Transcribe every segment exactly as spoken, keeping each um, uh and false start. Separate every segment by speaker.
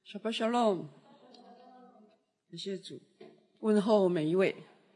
Speaker 1: 小巴小龙，感谢主，问候每一位，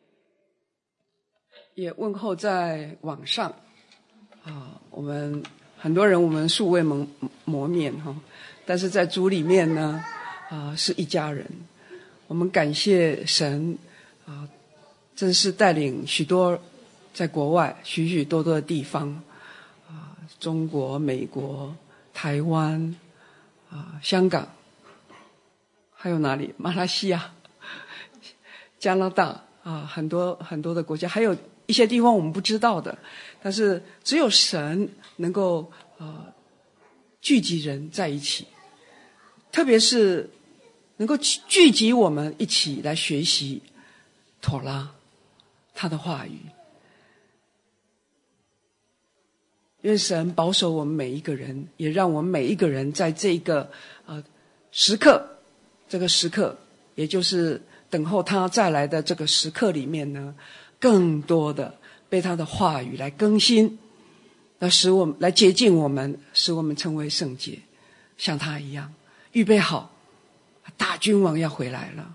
Speaker 1: 也问候在网上啊。我们很多人我们素未谋谋面哈，但是在主里面呢啊是一家人。我们感谢神啊，真是带领许多在国外许许多多的地方啊，中国、美国、台湾啊、香港。还有哪里？马来西亚、加拿大啊，很多很多的国家，还有一些地方我们不知道的，但是只有神能够呃聚集人在一起，特别是能够聚集我们一起来学习妥拉他的话语。愿神保守我们每一个人，也让我们每一个人在这个呃时刻。这个时刻，也就是等候他再来的这个时刻里面呢，更多的被他的话语来更新，来使我们来洁净我们，使我们成为圣洁，像他一样预备好，大君王要回来了，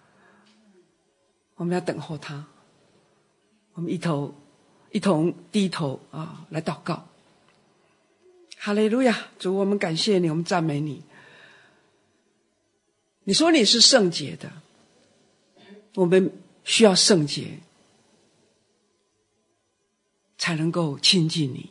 Speaker 1: 我们要等候他，我们一头一同低头啊，来祷告。哈利路亚，主，我们感谢你，我们赞美你。你说你是圣洁的，我们需要圣洁才能够亲近你。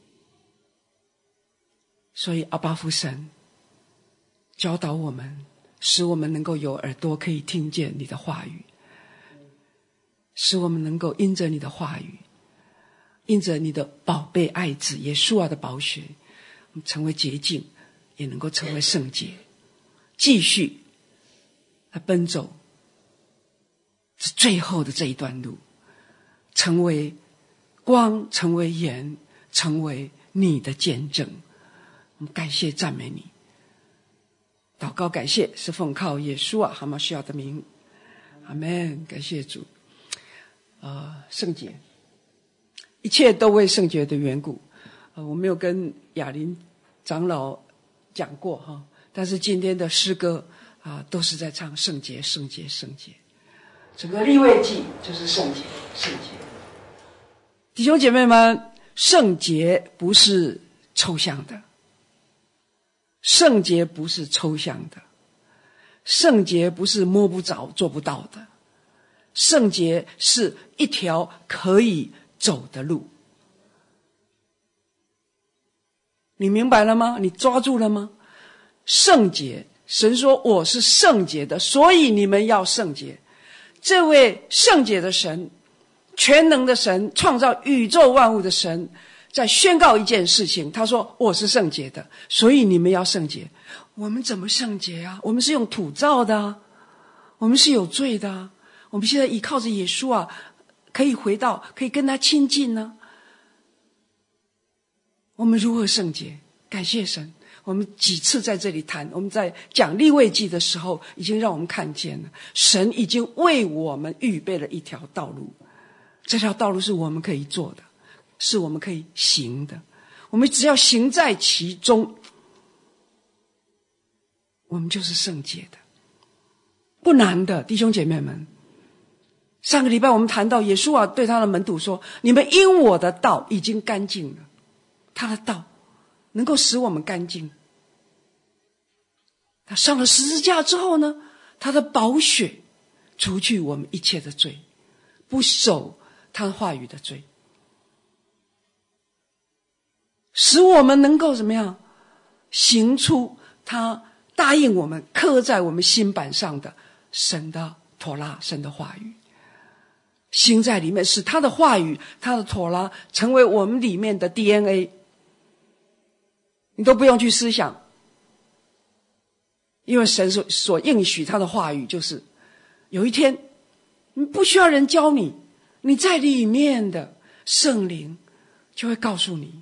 Speaker 1: 所以阿爸父神教导我们，使我们能够有耳朵可以听见你的话语，使我们能够因着你的话语，因着你的宝贝爱子耶稣啊的宝血，成为洁净，也能够成为圣洁，继续来奔走是最后的这一段路，成为光，成为盐，成为你的见证。我们感谢赞美你，祷告感谢是奉靠耶稣啊哈马西亚的名，阿们。感谢主。呃，圣洁，一切都为圣洁的缘故。呃，我没有跟雅琳长老讲过哈，但是今天的诗歌啊，都是在唱圣洁，圣洁，圣洁。整个利未记就是圣洁，圣洁。弟兄姐妹们，圣洁不是抽象的，圣洁不是抽象的，圣洁不是摸不着、做不到的，圣洁是一条可以走的路。你明白了吗？你抓住了吗？圣洁，神说我是圣洁的，所以你们要圣洁。这位圣洁的神，全能的神，创造宇宙万物的神，在宣告一件事情，他说我是圣洁的，所以你们要圣洁。我们怎么圣洁啊？我们是用土造的啊，我们是有罪的啊，我们现在依靠着耶稣啊，可以回到，可以跟他亲近呢。我们如何圣洁？感谢神，我们几次在这里谈，我们在讲利未记的时候，已经让我们看见了，神已经为我们预备了一条道路，这条道路是我们可以做的，是我们可以行的，我们只要行在其中，我们就是圣洁的，不难的。弟兄姐妹们，上个礼拜我们谈到耶稣啊对他的门徒说，你们因我的道已经干净了，他的道能够使我们干净。他上了十字架之后呢，他的宝血除去我们一切的罪，不守他的话语的罪，使我们能够怎么样行出他答应我们刻在我们心板上的神的妥拉，神的话语，心在里面，使他的话语，他的妥拉成为我们里面的 D N A， 你都不用去思想，因为神所所应许他的话语就是有一天你不需要人教你，你在里面的圣灵就会告诉你。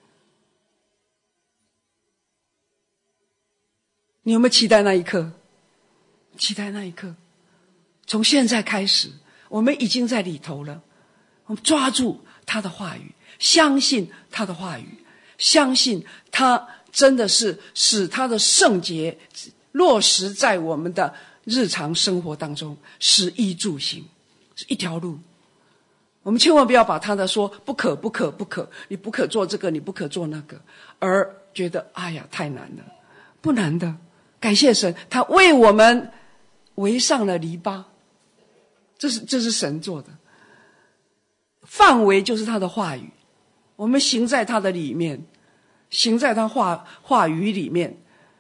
Speaker 1: 你有没有期待那一刻？期待那一刻，从现在开始我们已经在里头了，我们抓住他的话语，相信他的话语，相信他真的是使他的圣洁落实在我们的日常生活当中，食衣住行是一条路。我们千万不要把他的说不可不可不可，你不可做这个，你不可做那个，而觉得哎呀太难了。不难的，感谢神，他为我们围上了篱笆，这是这是神做的。范围就是他的话语，我们行在他的里面，行在他话话语里面，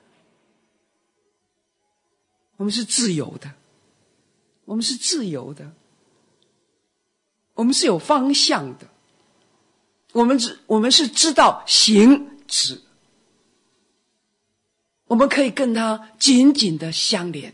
Speaker 1: 我们是自由的，我们是自由的，我们是有方向的，我们只我们是知道行止，我们可以跟他紧紧的相连，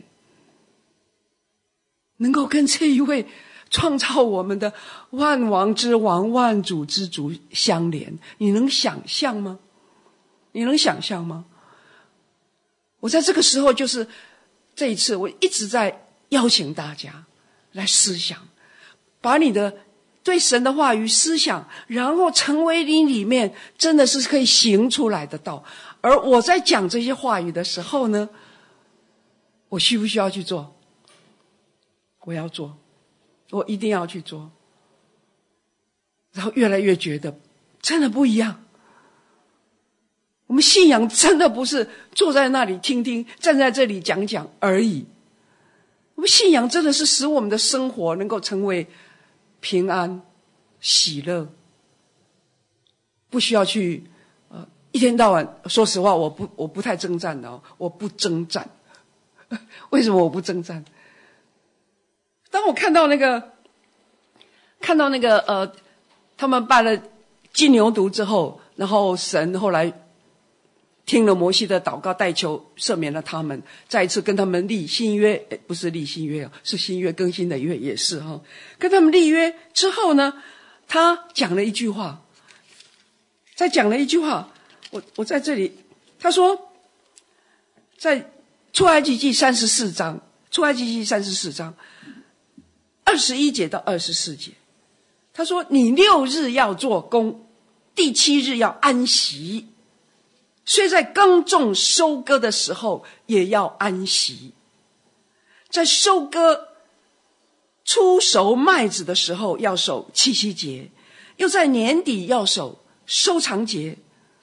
Speaker 1: 能够跟这一位创造我们的万王之王、万主之主相连。你能想象吗？你能想象吗？我在这个时候，就是这一次我一直在邀请大家来思想，把你的对神的话语思想，然后成为你里面真的是可以行出来的道。而我在讲这些话语的时候呢，我需不需要去做？我要做，我一定要去做。然后越来越觉得真的不一样。我们信仰真的不是坐在那里听听，站在这里讲讲而已。我们信仰真的是使我们的生活能够成为平安、喜乐，不需要去呃一天到晚。说实话，我不我不太征战的哦，我不征战。为什么我不征战？当我看到那个看到那个呃，他们办了金牛犊之后，然后神后来听了摩西的祷告，代求赦免了他们，再一次跟他们立新约，不是立新约，是新约更新的约，也是哈。跟他们立约之后呢，他讲了一句话，再讲了一句话，我我在这里，他说，在出埃及记三十四章，出埃及记三十四章二十一节到二十四节，他说：“你六日要做工，第七日要安息。虽在耕种收割的时候也要安息，在收割出熟麦子的时候要守七夕节，又在年底要守收藏节、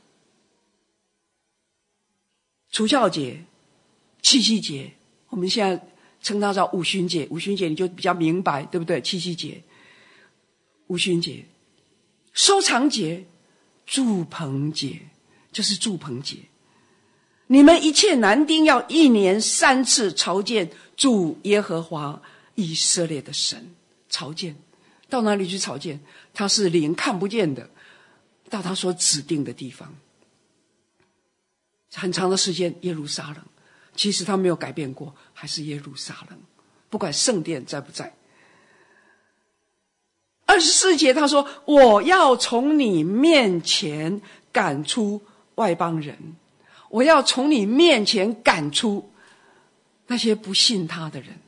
Speaker 1: 除酵节、七夕节。我们现在称它叫五旬节，五旬节你就比较明白，对不对？七夕节、五旬节、收藏节、住棚节。”就是住棚节，你们一切男丁要一年三次朝见主耶和华以色列的神。朝见，到哪里去朝见？他是灵看不见的，到他所指定的地方。很长的时间，耶路撒冷，其实他没有改变过，还是耶路撒冷，不管圣殿在不在。二十四节他说：“我要从你面前赶出外邦人，我要从你面前赶出那些不信他的人，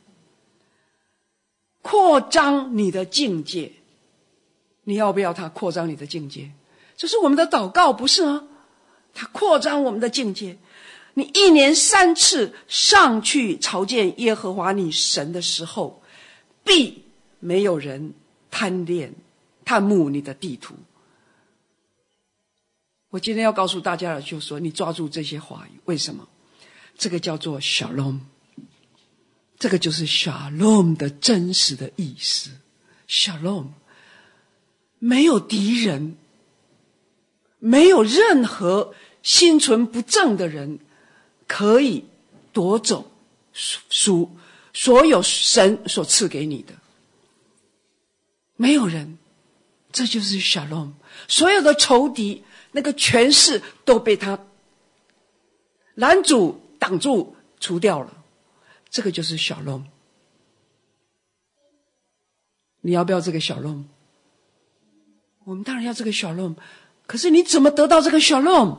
Speaker 1: 扩张你的境界。”你要不要他扩张你的境界？这是我们的祷告，不是吗？他扩张我们的境界。你一年三次上去朝见耶和华你神的时候，必没有人贪恋探慕你的地图。我今天要告诉大家的就是说，你抓住这些话语。为什么？这个叫做 Shalom， 这个就是 Shalom 的真实的意思。 Shalom 没有敌人，没有任何心存不正的人可以夺走属所有神所赐给你的，没有人。这就是 Shalom。 所有的仇敌那个权势都被他拦阻、挡住、除掉了，这个就是 Shalom。 你要不要这个 Shalom？ 我们当然要这个 Shalom， 可是你怎么得到这个 Shalom？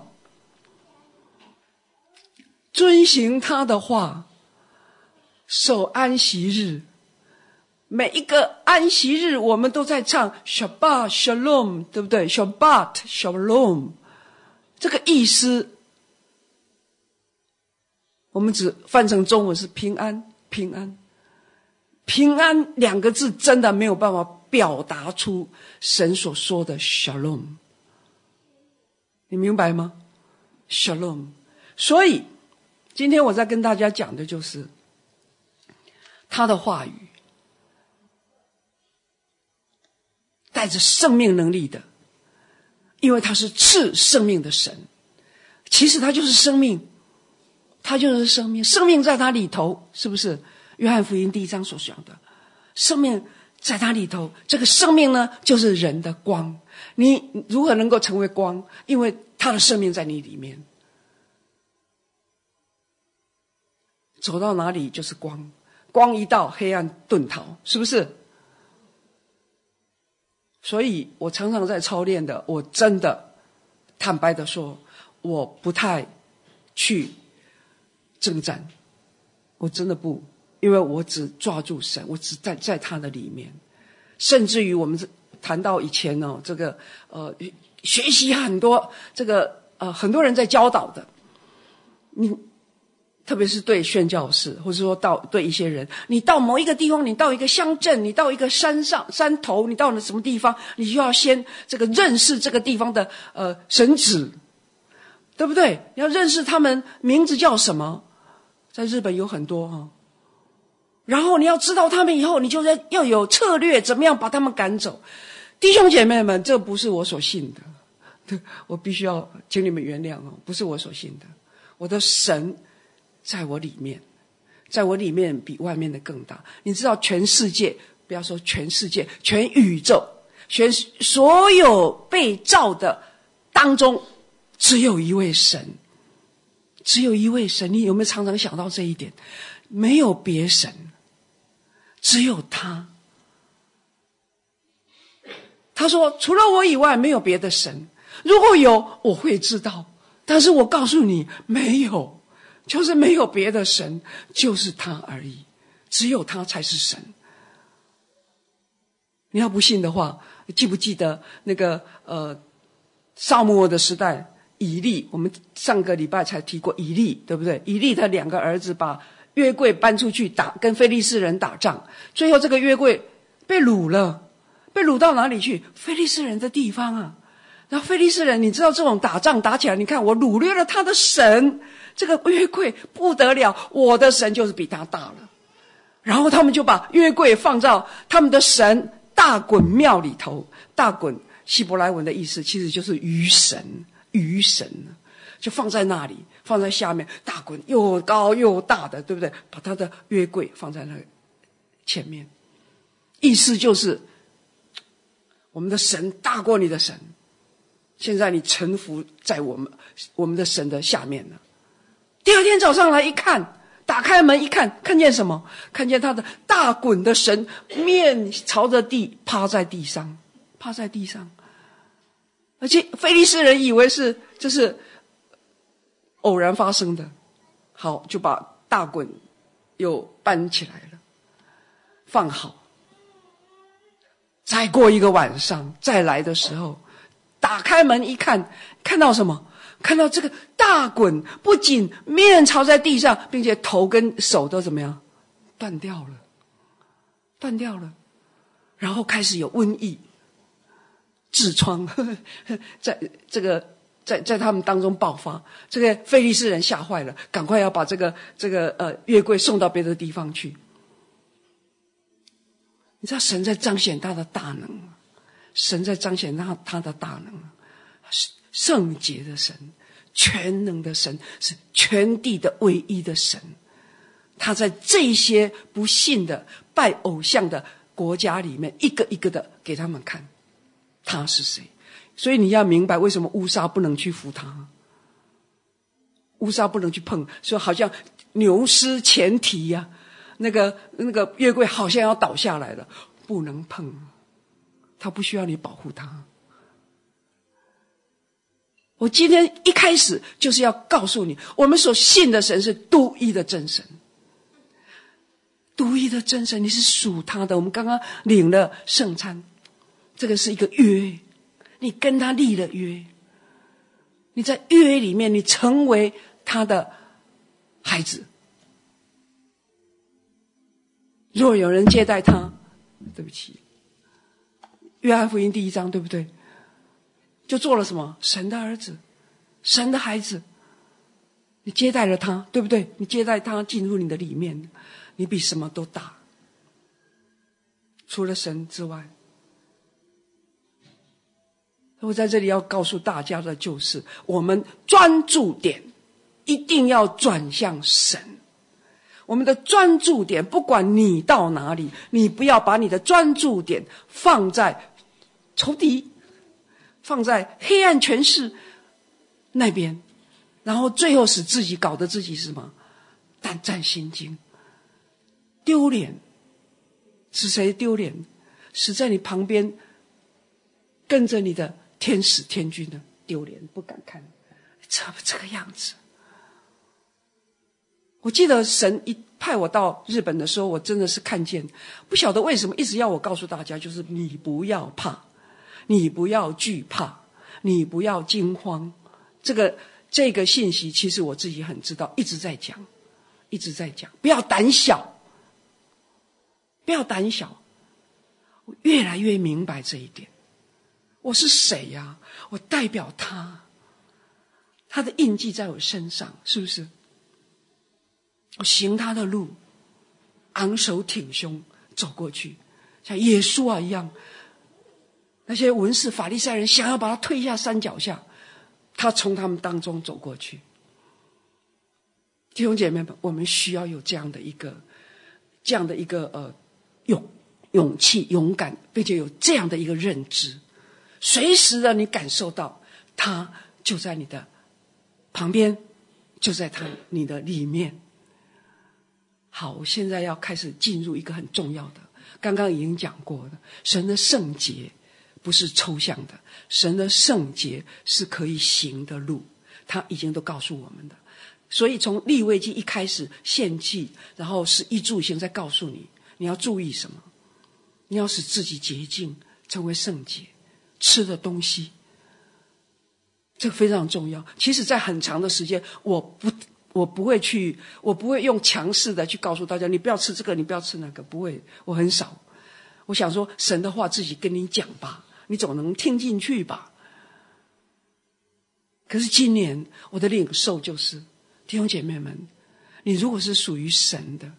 Speaker 1: 遵行他的话，守安息日。每一个安息日我们都在唱 Shabbat Shalom， 对不对？ Shabbat Shalom， 这个意思我们只翻成中文是平安，平安。平安两个字真的没有办法表达出神所说的 Shalom， 你明白吗？ Shalom。 所以今天我在跟大家讲的就是他的话语带着生命能力的，因为他是赐生命的神，其实他就是生命，他就是生命，生命在他里头，是不是约翰福音第一章所讲的，生命在他里头，这个生命呢就是人的光。你如何能够成为光？因为他的生命在你里面，走到哪里就是光，光一到黑暗遁逃，是不是？所以我常常在操练的，我真的坦白的说，我不太去征战，我真的不，因为我只抓住神，我只在在他的里面。甚至于我们谈到以前呢、哦，这个呃学习很多这个呃很多人在教导的，你特别是对宣教士，或者说到对一些人，你到某一个地方，你到一个乡镇，你到一个山上山头，你到了什么地方，你就要先这个认识这个地方的呃神祇，对不对？你要认识他们名字叫什么，在日本有很多哈、哦。然后你要知道他们以后，你就要有策略，怎么样把他们赶走。弟兄姐妹们，这不是我所信的，我必须要请你们原谅哦，不是我所信的。我的神在我里面，在我里面比外面的更大。你知道全世界，不要说全世界，全宇宙，全所有被造的当中，只有一位神，只有一位神。你有没有常常想到这一点？没有别神，只有他。他说除了我以外没有别的神，如果有我会知道，但是我告诉你没有，就是没有别的神，就是他而已，只有他才是神。你要不信的话，记不记得那个呃撒母耳的时代，以利，我们上个礼拜才提过以利，对不对？以利他两个儿子把约柜搬出去打，跟非利士人打仗，最后这个约柜被掳了，被掳到哪里去？非利士人的地方啊。然后非利士人，你知道这种打仗打起来，你看我掳掠了他的神，这个约柜不得了，我的神就是比他大了。然后他们就把约柜放到他们的神大衮庙里头。大衮希伯来文的意思其实就是鱼神，鱼神就放在那里，放在下面，大衮又高又大的，对不对？把他的约柜放在那前面，意思就是我们的神大过你的神，现在你臣服在我们我们的神的下面了。第二天早上来一看，打开门一看，看见什么？看见他的大衮的神面朝着地，趴在地上，趴在地上。而且非利士人以为是这是偶然发生的，好，就把大衮又搬起来了，放好。再过一个晚上再来的时候，打开门一看，看到什么？看到这个大衮不仅面朝在地上，并且头跟手都怎么样？断掉了，断掉了。然后开始有瘟疫、痔疮，呵呵在这个在在他们当中爆发。这个非利士人吓坏了，赶快要把这个这个呃约柜送到别的地方去。你知道神在彰显他的大能，神在彰显他他的大能，圣洁的神，全能的神，是全地的唯一的神。他在这些不信的拜偶像的国家里面，一个一个的给他们看他是谁。所以你要明白为什么乌撒不能去扶他，乌撒不能去碰，说好像牛失前蹄呀、啊，那个那个约柜好像要倒下来了，不能碰，他不需要你保护他。我今天一开始就是要告诉你，我们所信的神是独一的真神，独一的真神，你是属他的。我们刚刚领了圣餐，这个是一个约，你跟他立了约，你在约里面，你成为他的孩子。如果有人接待他，对不起，约翰福音第一章，对不对？就做了什么？神的儿子，神的孩子，你接待了他，对不对？你接待他进入你的里面，你比什么都大。除了神之外，我在这里要告诉大家的就是，我们专注点一定要转向神。我们的专注点，不管你到哪里，你不要把你的专注点放在仇敌，放在黑暗权势那边，然后最后使自己搞得自己是什么？胆战心惊，丢脸。使谁丢脸？使在你旁边跟着你的天使天军的丢脸，不敢看，怎么这个样子？我记得神一派我到日本的时候，我真的是看见，不晓得为什么一直要我告诉大家，就是你不要怕，你不要惧怕，你不要惊慌。这个这个信息其实我自己很知道，一直在讲，一直在讲，不要胆小，不要胆小。我越来越明白这一点。我是谁呀、啊？我代表他，他的印记在我身上，是不是？我行他的路，昂首挺胸走过去，像耶稣啊一样。那些文士法利赛人想要把他推下山脚下，他从他们当中走过去。弟兄姐妹们，我们需要有这样的一个这样的一个呃勇勇气勇敢，并且有这样的一个认知，随时的你感受到他就在你的旁边，就在他你的里面。好，我现在要开始进入一个很重要的，刚刚已经讲过的，神的圣洁不是抽象的，神的圣洁是可以行的路，他已经都告诉我们的。所以从利未记一开始献祭，然后是一住行，再告诉你你要注意什么，你要使自己洁净，成为圣洁，吃的东西，这个非常重要。其实在很长的时间，我不我不会去，我不会用强势的去告诉大家，你不要吃这个，你不要吃那个，不会，我很少。我想说，神的话自己跟你讲吧，你总能听进去吧。可是今年我的领受就是，弟兄姐妹们，你如果是属于神的，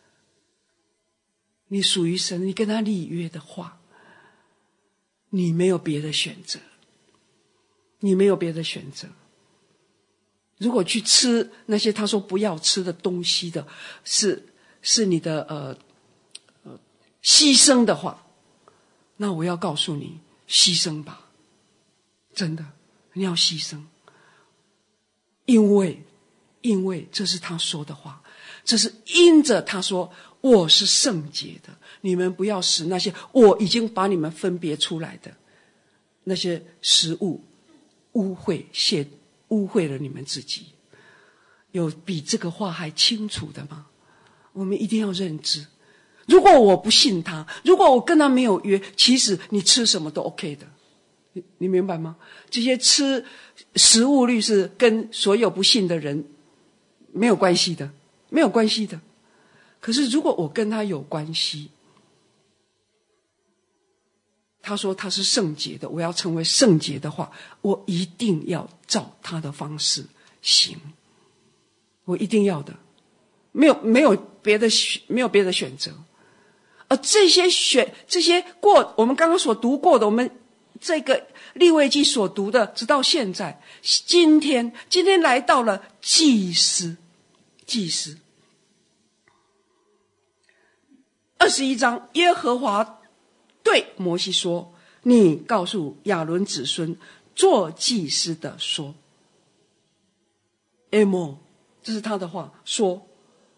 Speaker 1: 你属于神，你跟他立约的话，你没有别的选择，你没有别的选择。如果去吃那些他说不要吃的东西的，是是你的呃呃牺牲的话，那我要告诉你，牺牲吧，真的，你要牺牲，因为因为这是他说的话，这是因着他说我是圣洁的，你们不要使那些我已经把你们分别出来的那些食物污秽亵污秽了你们自己。有比这个话还清楚的吗？我们一定要认知，如果我不信他，如果我跟他没有约，其实你吃什么都 OK 的，你你明白吗？这些吃食物律是跟所有不信的人没有关系的，没有关系的。可是如果我跟他有关系，他说他是圣洁的，我要成为圣洁的话，我一定要照他的方式行，我一定要的，没有没有别的没有别的选择。而这些选这些过我们刚刚所读过的，我们这个利未记所读的，直到现在，今天今天来到了祭司，祭司二十一章，耶和华对摩西说：“你告诉亚伦子孙做祭司的说 ，emo， 这是他的话说。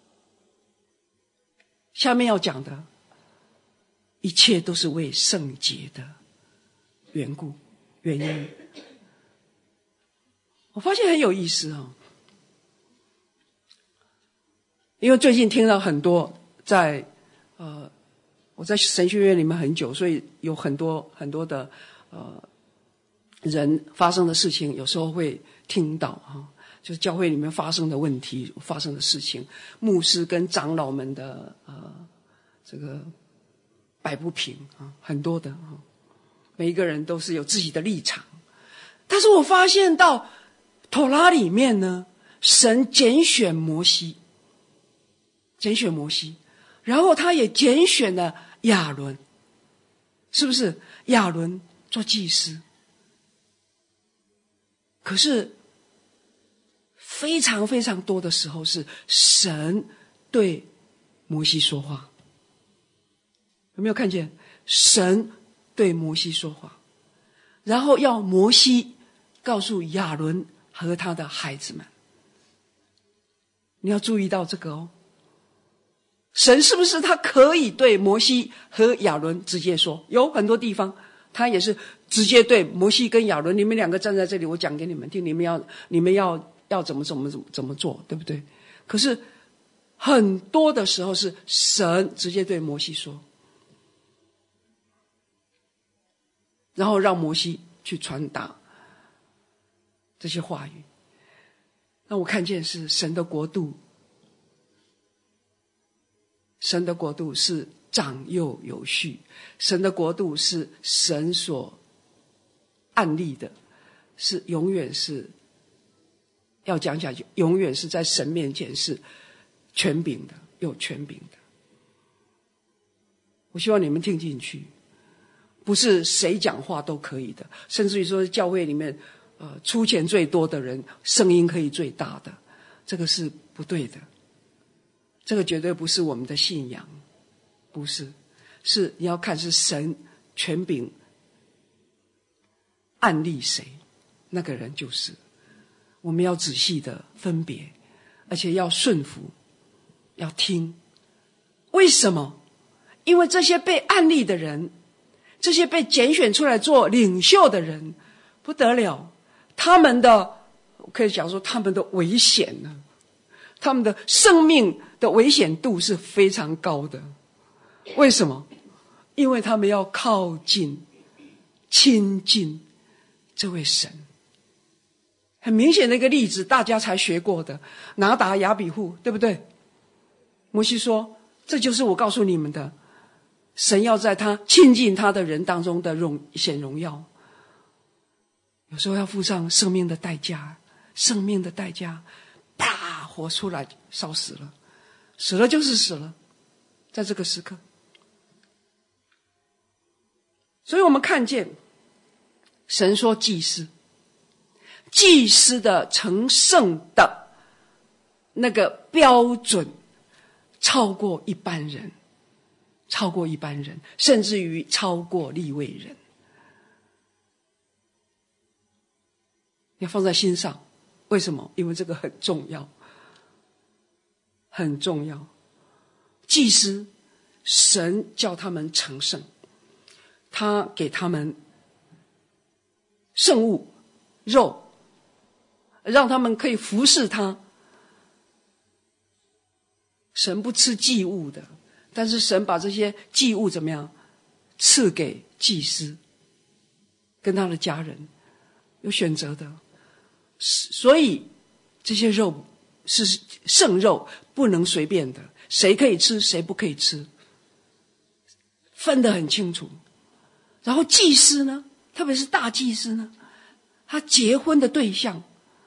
Speaker 1: 下面要讲的，一切都是为圣洁的缘故原因。我发现很有意思哦，因为最近听到很多在呃。”我在神学院里面很久，所以有很多很多的呃人发生的事情，有时候会听到哈， 就是教会里面发生的问题、发生的事情，牧师跟长老们的呃这个摆不平啊，很多的啊，每一个人都是有自己的立场。但是我发现到妥拉里面呢，神拣选摩西，拣选摩西，然后他也拣选了亚伦，是不是？亚伦做祭司。可是非常非常多的时候是神对摩西说话，有没有看见？神对摩西说话，然后要摩西告诉亚伦和他的孩子们。你要注意到这个哦，神是不是他可以对摩西和亚伦直接说？有很多地方他也是直接对摩西跟亚伦，你们两个站在这里，我讲给你们听，你们要你们要要怎么怎么怎么怎么做，对不对？可是很多的时候是神直接对摩西说，然后让摩西去传达这些话语。那我看见是神的国度，神的国度是长幼有序，神的国度是神所案例的，是永远是要讲下去，永远是在神面前是权柄的，有权柄的。我希望你们听进去，不是谁讲话都可以的，甚至于说教会里面呃，出钱最多的人声音可以最大的，这个是不对的，这个绝对不是我们的信仰，不是，是你要看是神权柄案例谁，那个人就是。我们要仔细的分别，而且要顺服，要听。为什么？因为这些被案例的人，这些被拣选出来做领袖的人，不得了，他们的可以讲说他们的危险呢，他们的生命的危险度是非常高的。为什么？因为他们要靠近亲近这位神。很明显的一个例子，大家才学过的拿达亚比户，对不对？摩西说，这就是我告诉你们的，神要在他亲近他的人当中的荣显荣耀。有时候要付上生命的代价，生命的代价，啪，火出来烧死了，死了就是死了，在这个时刻。所以我们看见神说祭司，祭司的成圣的那个标准超过一般人，超过一般人，甚至于超过利未人。要放在心上，为什么？因为这个很重要，很重要。祭司，神叫他们成圣，他给他们圣物肉，让他们可以服侍他。神不吃祭物的，但是神把这些祭物怎么样赐给祭司跟他的家人，有选择的。所以这些肉是圣肉，不能随便的，谁可以吃谁不可以吃，分得很清楚。然后祭司呢，特别是大祭司呢，他结婚的对象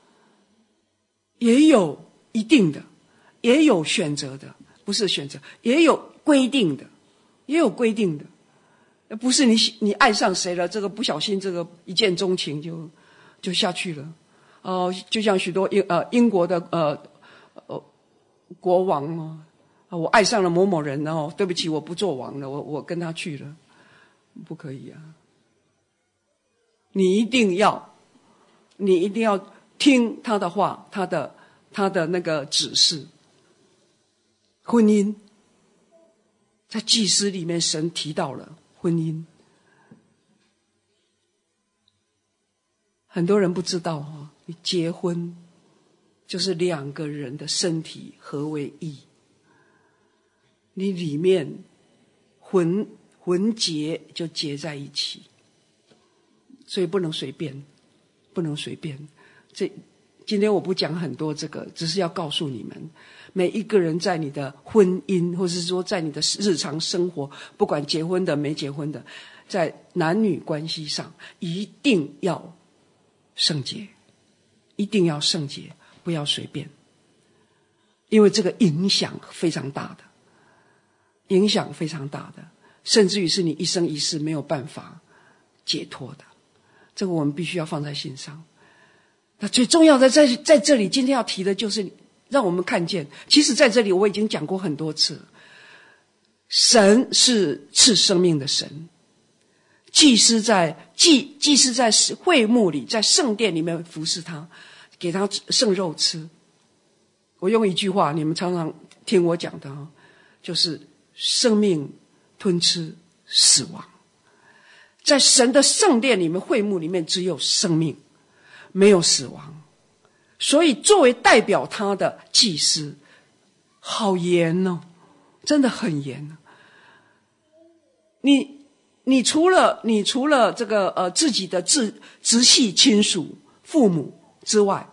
Speaker 1: 也有一定的，也有选择的，不是选择，也有规定的，也有规定的，不是你你爱上谁了，这个不小心这个一见钟情就就下去了。呃，就像许多英呃英国的呃呃国王哦，我爱上了某某人，然后对不起，我不做王了，我我跟他去了，不可以啊！你一定要，你一定要听他的话，他的他的那个指示。婚姻，在祭司里面，神提到了婚姻。很多人不知道哈，你结婚就是两个人的身体合为一，你里面魂魂结就结在一起，所以不能随便，不能随便。这今天我不讲很多这个，只是要告诉你们，每一个人在你的婚姻，或是说在你的日常生活，不管结婚的没结婚的，在男女关系上一定要圣洁，一定要圣洁，不要随便，因为这个影响非常大的，影响非常大的，甚至于是你一生一世没有办法解脱的，这个我们必须要放在心上。那最重要的在在这里，今天要提的就是让我们看见，其实在这里我已经讲过很多次，神是赐生命的神，祭司在祭祭司在会幕里，在圣殿里面服侍他，给他圣肉吃。我用一句话，你们常常听我讲的，就是生命吞吃死亡。在神的圣殿里面，会幕里面只有生命，没有死亡。所以作为代表他的祭司，好严哦，真的很严。你你除了你除了这个呃自己的直直系亲属父母之外，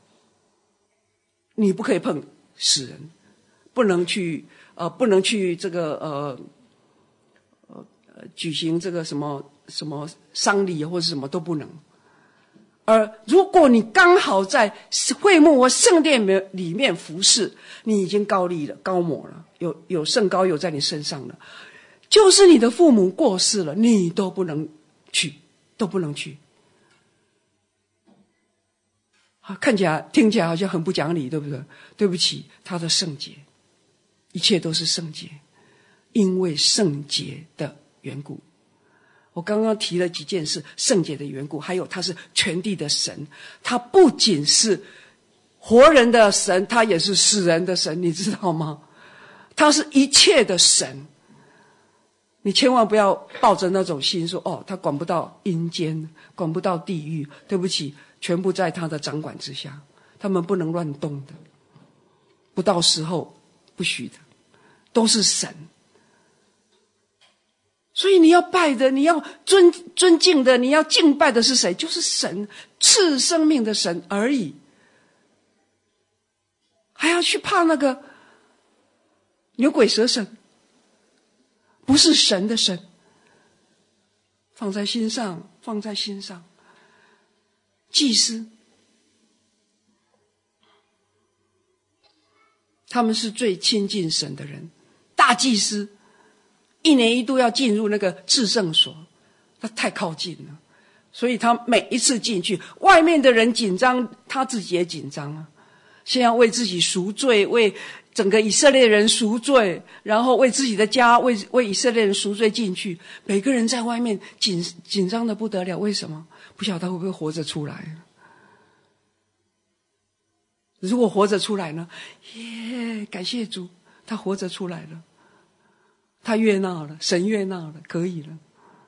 Speaker 1: 你不可以碰死人，不能去呃不能去这个呃呃举行这个什么什么丧礼或者什么都不能。而如果你刚好在会幕或圣殿里面服侍，你已经高立了高抹了，有有圣膏油在你身上了，就是你的父母过世了，你都不能去，都不能去。啊，看起来听起来好像很不讲理，对不对？对不起，他的圣洁，一切都是圣洁，因为圣洁的缘故。我刚刚提了几件事，圣洁的缘故，还有他是全地的神，他不仅是活人的神，他也是死人的神，你知道吗？他是一切的神。你千万不要抱着那种心说，哦，他管不到阴间，管不到地狱，对不起，全部在他的掌管之下，他们不能乱动的，不到时候不许的，都是神。所以你要拜的，你要尊尊敬的，你要敬拜的是谁？就是神，赐生命的神而已。还要去怕那个牛鬼蛇神？不是神的神。放在心上，放在心上。祭司，他们是最亲近神的人，大祭司一年一度要进入那个至圣所，他太靠近了，所以他每一次进去，外面的人紧张，他自己也紧张啊。先要为自己赎罪，为整个以色列人赎罪，然后为自己的家，为为以色列人赎罪进去。每个人在外面紧紧张的不得了，为什么？不晓得他会不会活着出来。如果活着出来呢？耶，感谢主，他活着出来了。他悦纳了，神悦纳了，可以了。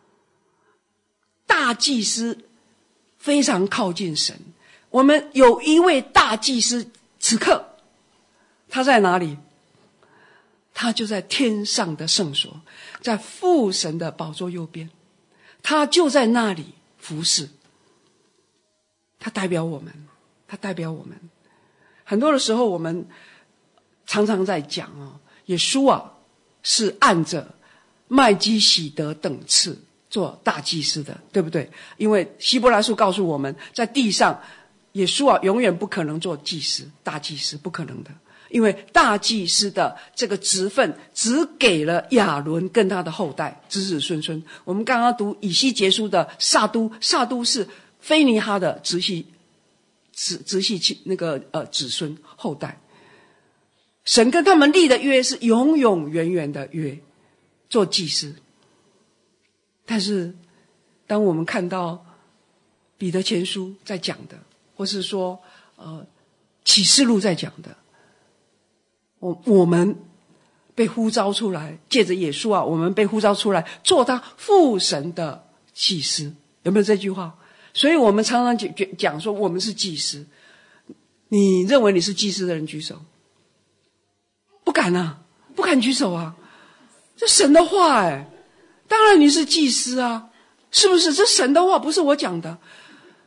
Speaker 1: 大祭司非常靠近神，我们有一位大祭司，此刻他在哪里？他就在天上的圣所，在父神的宝座右边，他就在那里服侍。他代表我们，他代表我们。很多的时候我们常常在讲啊，耶稣啊是按着麦基洗德等次做大祭司的，对不对？因为希伯来书告诉我们，在地上耶稣啊永远不可能做祭司，大祭司不可能的，因为大祭司的这个职分只给了亚伦跟他的后代子子孙孙。我们刚刚读以西结书的撒都，撒都是菲尼哈的直系直直系那个呃子孙后代。神跟他们立的约是永永远远的约，做祭司。但是当我们看到彼得前书在讲的，或是说呃启示录在讲的，我我们被呼召出来，借着耶稣啊，我们被呼召出来做他父神的祭司，有没有这句话？所以我们常常讲讲说我们是祭司。你认为你是祭司的人举手。不敢啊，不敢举手啊！这神的话哎，当然你是祭司啊，是不是？这神的话不是我讲的，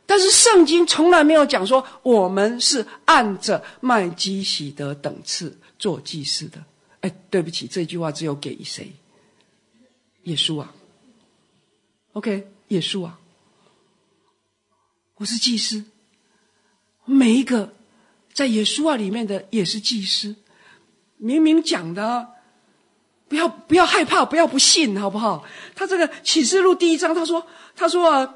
Speaker 1: 但是圣经从来没有讲说我们是按着麦基洗德等次做祭司的。哎，对不起，这句话只有给谁？耶稣啊。OK， 耶稣啊，我是祭司，每一个在耶稣啊里面的也是祭司。明明讲的，不要不要害怕，不要不信，好不好？他这个启示录第一章，他说他说啊，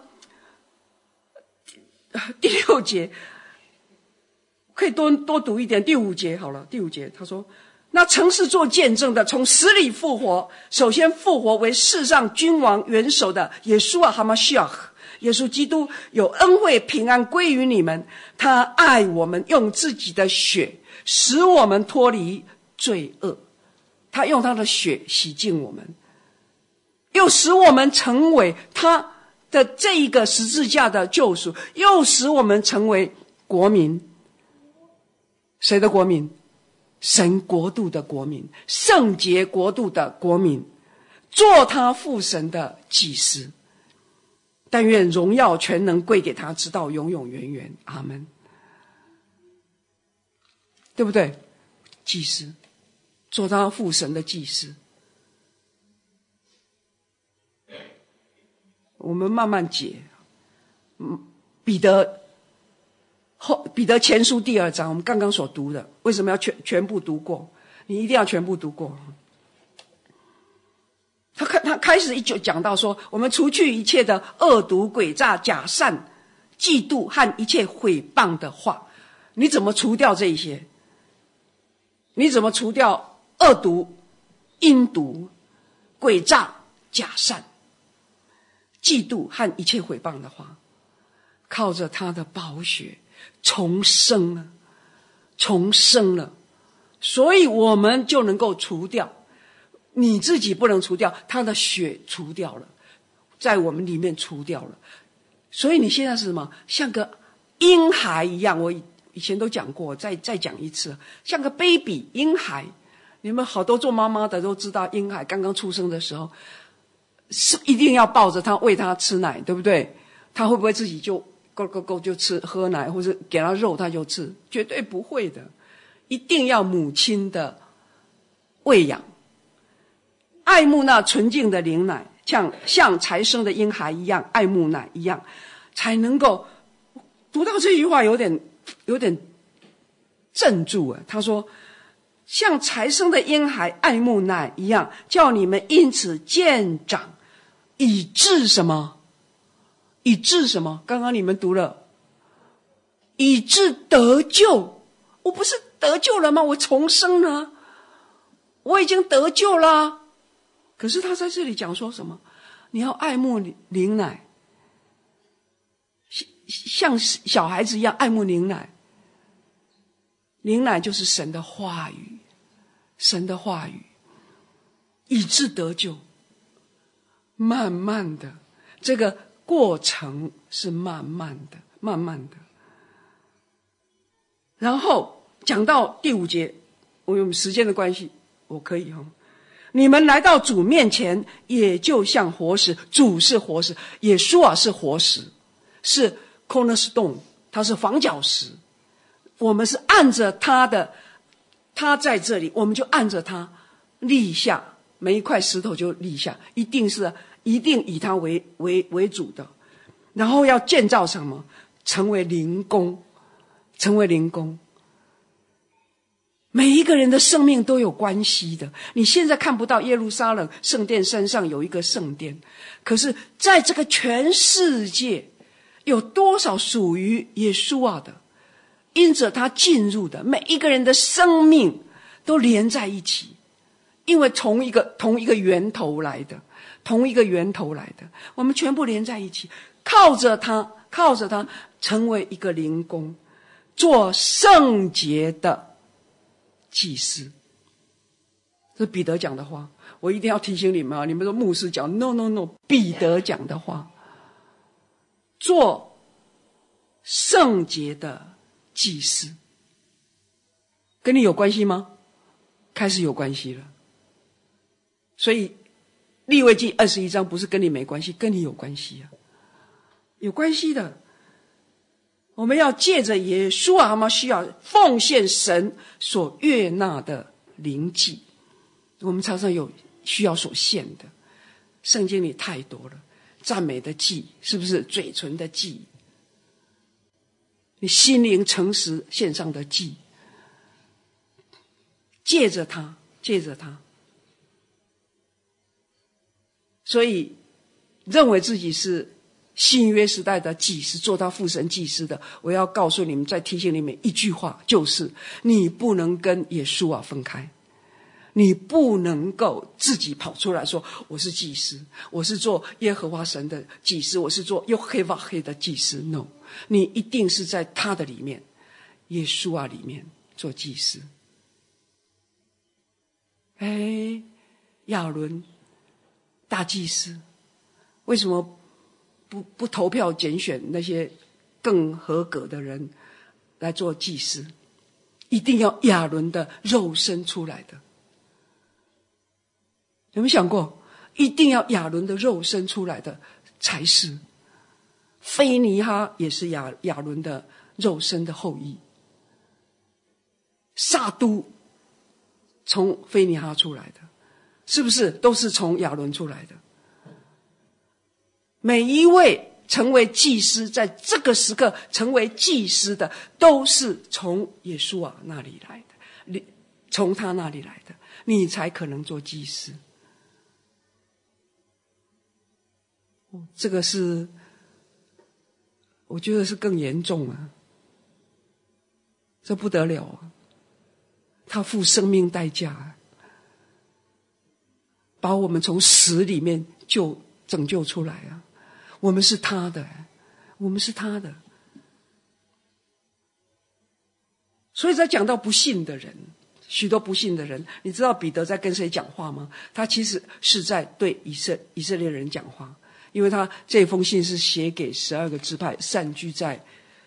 Speaker 1: 第六节可以多多读一点，第五节好了，第五节他说，那曾是做见证的，从死里复活，首先复活为世上君王元首的耶稣啊哈马西亚，耶稣基督有恩惠平安归于你们，他爱我们，用自己的血使我们脱离罪恶，他用他的血洗净我们，又使我们成为他的这一个十字架的救赎，又使我们成为国民。谁的国民？神国度的国民，圣洁国度的国民，做他父神的祭司。但愿荣耀全能归给他，直到永永远远。阿们。对不对？祭司，做他父神的祭司。我们慢慢解。嗯，彼得后彼得前书第二章，我们刚刚所读的，为什么要全全部读过？你一定要全部读过。他开他开始一就讲到说，我们除去一切的恶毒、诡诈、假善、嫉妒和一切毁谤的话。你怎么除掉这一些？你怎么除掉恶毒、阴毒、诡诈、假善、嫉妒和一切毁谤的话？靠着他的宝血重生了，重生了，所以我们就能够除掉。你自己不能除掉，他的血除掉了，在我们里面除掉了。所以你现在是什么？像个婴孩一样，我以前都讲过，再再讲一次，像个 baby 婴孩。你们好多做妈妈的都知道，婴孩刚刚出生的时候是一定要抱着他喂他吃奶，对不对？他会不会自己就够够够就吃喝奶，或者给他肉他就吃？绝对不会的，一定要母亲的喂养，爱慕那纯净的灵奶，像像才生的婴孩一样爱慕奶一样，才能够。读到这句话有点有点镇住啊。他说像才生的婴孩爱慕奶一样，叫你们因此渐长，以致什么？以致什么？刚刚你们读了，以致得救。我不是得救了吗？我重生了，我已经得救了。可是他在这里讲说什么？你要爱慕灵奶，像小孩子一样爱慕灵奶。灵奶就是神的话语，神的话语，以致得救。慢慢的，这个过程是慢慢的，慢慢的。然后讲到第五节，我用时间的关系，我可以哈。你们来到主面前，也就像活石。主是活石，耶稣啊是活石，是 cornerstone， 它是房角石。我们是按着他的，他在这里，我们就按着他立下，每一块石头就立下，一定是一定以他为为为主的。然后要建造什么？成为灵宫，成为灵宫。每一个人的生命都有关系的。你现在看不到耶路撒冷圣殿山上有一个圣殿，可是在这个全世界有多少属于耶稣啊的，因着他进入的每一个人的生命都连在一起，因为同一个同一个源头来的，同一个源头来的，我们全部连在一起，靠着他，靠着他成为一个灵宫，做圣洁的祭司。这是彼得讲的话，我一定要提醒你们啊！你们说牧师讲 no no no， 彼得讲的话，做圣洁的祭司，跟你有关系吗？开始有关系了。所以利未记二十一章不是跟你没关系，跟你有关系啊，有关系的。 我们要借着耶稣啊，嘛需要奉献神所悦纳的灵祭。我们常常有需要所献的，圣经里太多了，赞美的祭，是不是嘴唇的祭？你心灵诚实献上的祭，借着它，借着它。所以认为自己是新约时代的祭司，做到父神祭司的，我要告诉你们，再提醒你们一句话，就是你不能跟耶稣啊分开，你不能够自己跑出来说我是祭司，我是做耶和华神的祭司，我是做耶和华黑的祭司。 No， 你一定是在他的里面，耶稣啊里面做祭司。哎，亚伦大祭司为什么不不投票拣选那些更合格的人来做祭司？一定要亚伦的肉身出来的。有没有想过，一定要亚伦的肉身出来的才是？菲尼哈也是亚亚伦的肉身的后裔，撒都从菲尼哈出来的，是不是都是从亚伦出来的？每一位成为祭司，在这个时刻成为祭司的，都是从耶稣啊那里来的，从他那里来的，你才可能做祭司。这个是我觉得是更严重啊，这不得了啊！他付生命代价啊，把我们从死里面救拯救出来啊！我们是他的，我们是他的。所以在讲到不信的人，许多不信的人，你知道彼得在跟谁讲话吗？他其实是在对以色以色列人讲话，因为他这封信是写给十二个支派散居在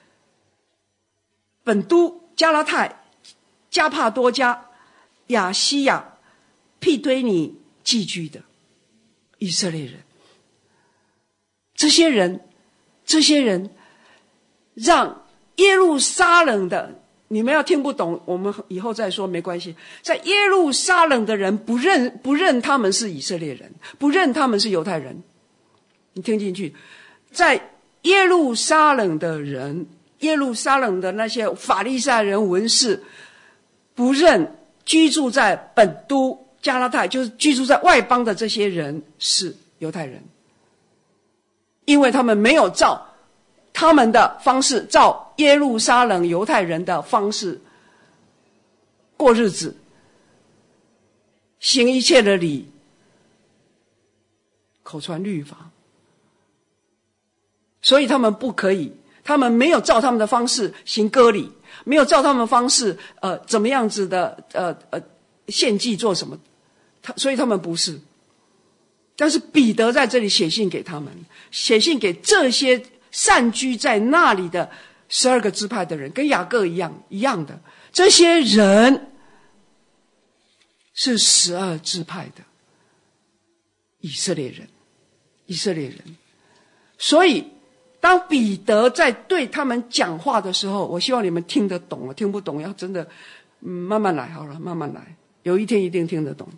Speaker 1: 本都、加拉太、加帕多家、亚西亚、庇推尼寄居的以色列人。这些人这些人让耶路撒冷的，你们要听不懂我们以后再说没关系，在耶路撒冷的人不认不认他们是以色列人，不认他们是犹太人。你听进去，在耶路撒冷的人，耶路撒冷的那些法利赛人文士不认居住在本都加拉太，就是居住在外邦的这些人是犹太人，因为他们没有照他们的方式，照耶路撒冷犹太人的方式过日子，行一切的礼，口传律法，所以他们不可以，他们没有照他们的方式行割礼，没有照他们的方式呃怎么样子的呃呃献祭做什么，他所以他们不是。但是彼得在这里写信给他们，写信给这些散居在那里的十二个支派的人，跟雅各一样一样的，这些人是十二支派的以色列人，以色列人。所以当彼得在对他们讲话的时候，我希望你们听得懂，听不懂要真的、嗯、慢慢来好了，慢慢来，有一天一定听得懂。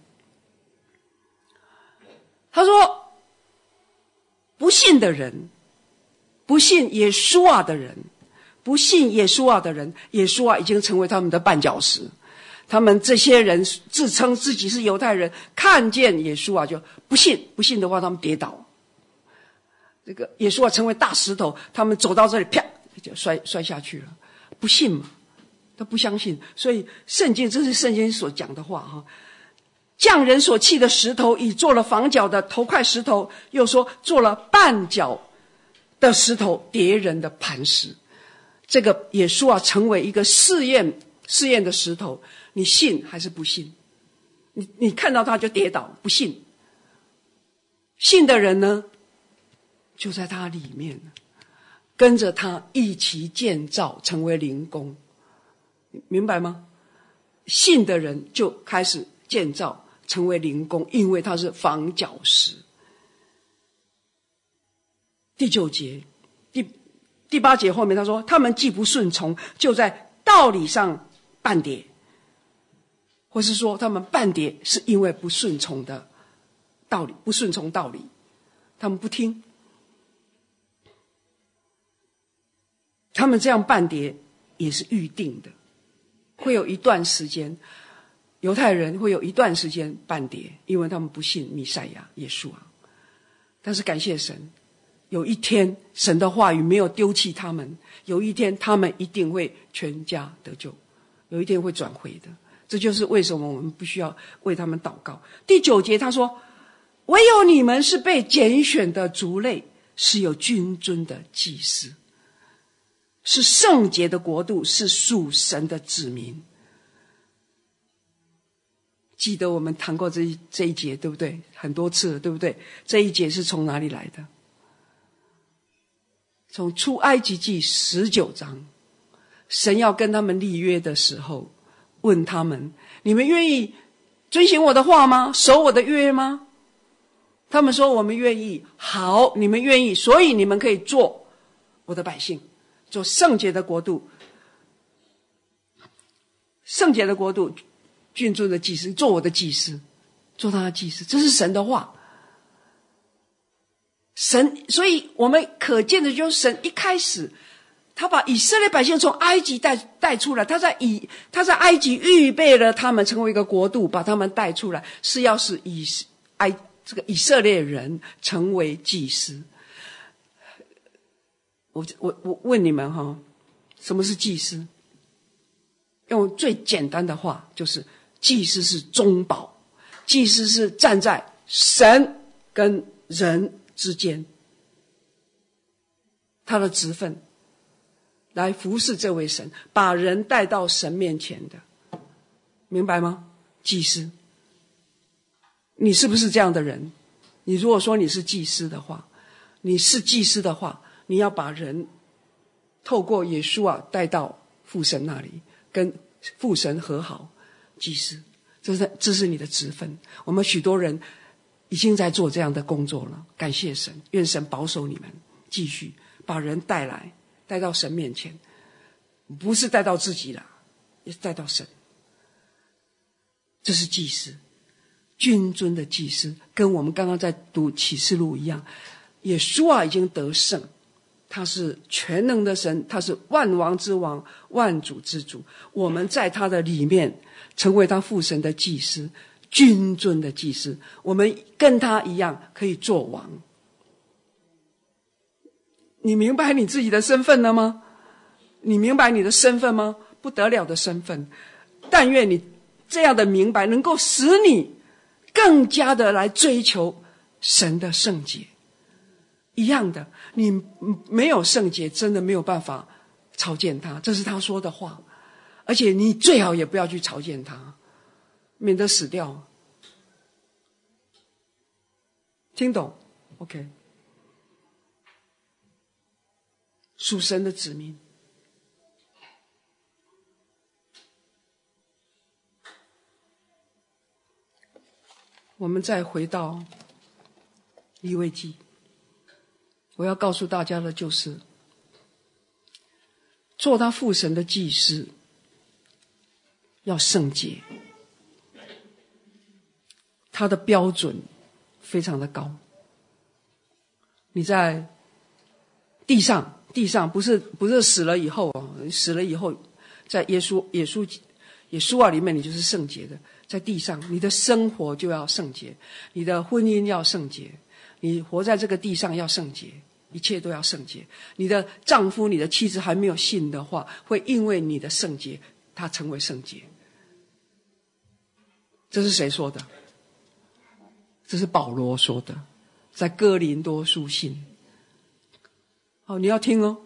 Speaker 1: 他说不信的人，不信耶稣啊的人，不信耶稣啊的人，耶稣啊已经成为他们的绊脚石。他们这些人自称自己是犹太人，看见耶稣啊就不信，不信的话他们跌倒，这个耶稣啊成为大石头，他们走到这里啪就摔摔下去了，不信嘛，他不相信。所以圣经，这是圣经所讲的话哈。匠人所弃的石头，已做了房角的头块石头，又说做了绊脚的石头，叠人的磐石。这个耶稣啊，成为一个试验试验的石头，你信还是不信？你你看到他就跌倒，不信。信的人呢，就在他里面，跟着他一起建造，成为灵宫，明白吗？信的人就开始建造。成为灵宫，因为它是房角石。第九节，第第八节后面他说，他们既不顺从，就在道理上半跌，或是说他们半跌是因为不顺从的道理，不顺从道理，他们不听。他们这样半跌也是预定的，会有一段时间，犹太人会有一段时间半跌，因为他们不信弥赛亚耶稣啊。但是感谢神，有一天神的话语没有丢弃他们，有一天他们一定会全家得救，有一天会转回的。这就是为什么我们不需要为他们祷告。第九节他说，唯有你们是被拣选的族类，是有君尊的祭司，是圣洁的国度，是属神的子民。记得我们谈过这一这一节对不对？很多次了对不对？这一节是从哪里来的？从出埃及记十九章，神要跟他们立约的时候，问他们，你们愿意遵行我的话吗？守我的约吗？他们说我们愿意。好，你们愿意，所以你们可以做我的百姓，做圣洁的国度，圣洁的国度，君尊的祭司，做我的祭司，做他的祭司。这是神的话。神，所以我们可见的就是神一开始他把以色列百姓从埃及带带出来，他在以他在埃及预备了他们成为一个国度，把他们带出来，是要使以埃这个以色列人成为祭司。我我我问你们哈，什么是祭司？用最简单的话，就是祭司是中保，祭司是站在神跟人之间，他的职分来服侍这位神，把人带到神面前的，明白吗？祭司，你是不是这样的人？你如果说你是祭司的话，你是祭司的话，你要把人透过耶稣啊带到父神那里，跟父神和好。祭司，这是这是你的职分。我们许多人已经在做这样的工作了，感谢神，愿神保守你们，继续把人带来，带到神面前，不是带到自己啦，也是带到神。这是祭司，君尊的祭司，跟我们刚刚在读启示录一样。耶稣啊已经得胜，他是全能的神，他是万王之王，万主之主。我们在他的里面成为他父神的祭司，君尊的祭司，我们跟他一样可以做王。你明白你自己的身份了吗？你明白你的身份吗？不得了的身份。但愿你这样的明白能够使你更加的来追求神的圣洁。一样的，你没有圣洁，真的没有办法朝见他，这是他说的话。而且你最好也不要去朝见他，免得死掉。听懂 ？OK。属神的子民，我们再回到利未记，我要告诉大家的就是，做他父神的祭司要圣洁，他的标准非常的高。你在地上地上不是不是死了以后啊，死了以后，在耶稣耶稣耶稣啊里面，你就是圣洁的。在地上，你的生活就要圣洁，你的婚姻要圣洁，你活在这个地上要圣洁，一切都要圣洁。你的丈夫、你的妻子还没有信的话，会因为你的圣洁，他成为圣洁。这是谁说的？这是保罗说的，在哥林多书信。哦，你要听哦，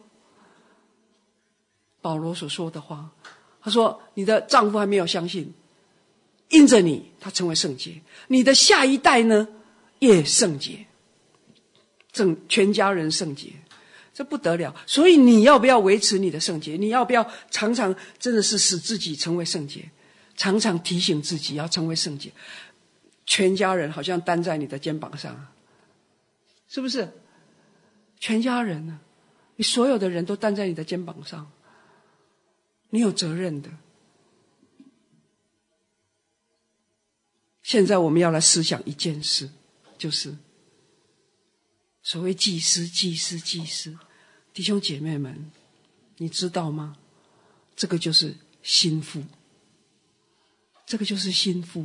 Speaker 1: 保罗所说的话。他说你的丈夫还没有相信，因着你他成为圣洁，你的下一代呢也圣洁，整全家人圣洁，这不得了。所以你要不要维持你的圣洁？你要不要常常真的是使自己成为圣洁，常常提醒自己要成为圣洁？全家人好像担在你的肩膀上，是不是？全家人呢你所有的人都担在你的肩膀上，你有责任的。现在我们要来思想一件事，就是所谓祭司祭司祭司，弟兄姐妹们，你知道吗？这个就是心腹，这个就是心腹。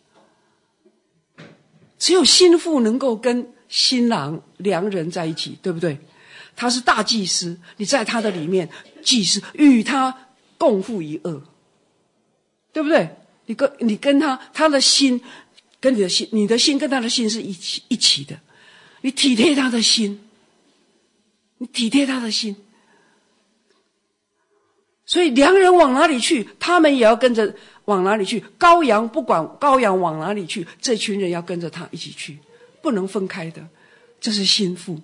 Speaker 1: 只有心腹能够跟新郎良人在一起，对不对？他是大祭司，你在他的里面，祭司与他共赴一恶，对不对？你跟你跟他，他的心跟你的心，你的心跟他的心是一起一起的。你体贴他的心，你体贴他的心。所以良人往哪里去，他们也要跟着往哪里去。羔羊不管羔羊往哪里去，这群人要跟着他一起去，不能分开的。这是心腹。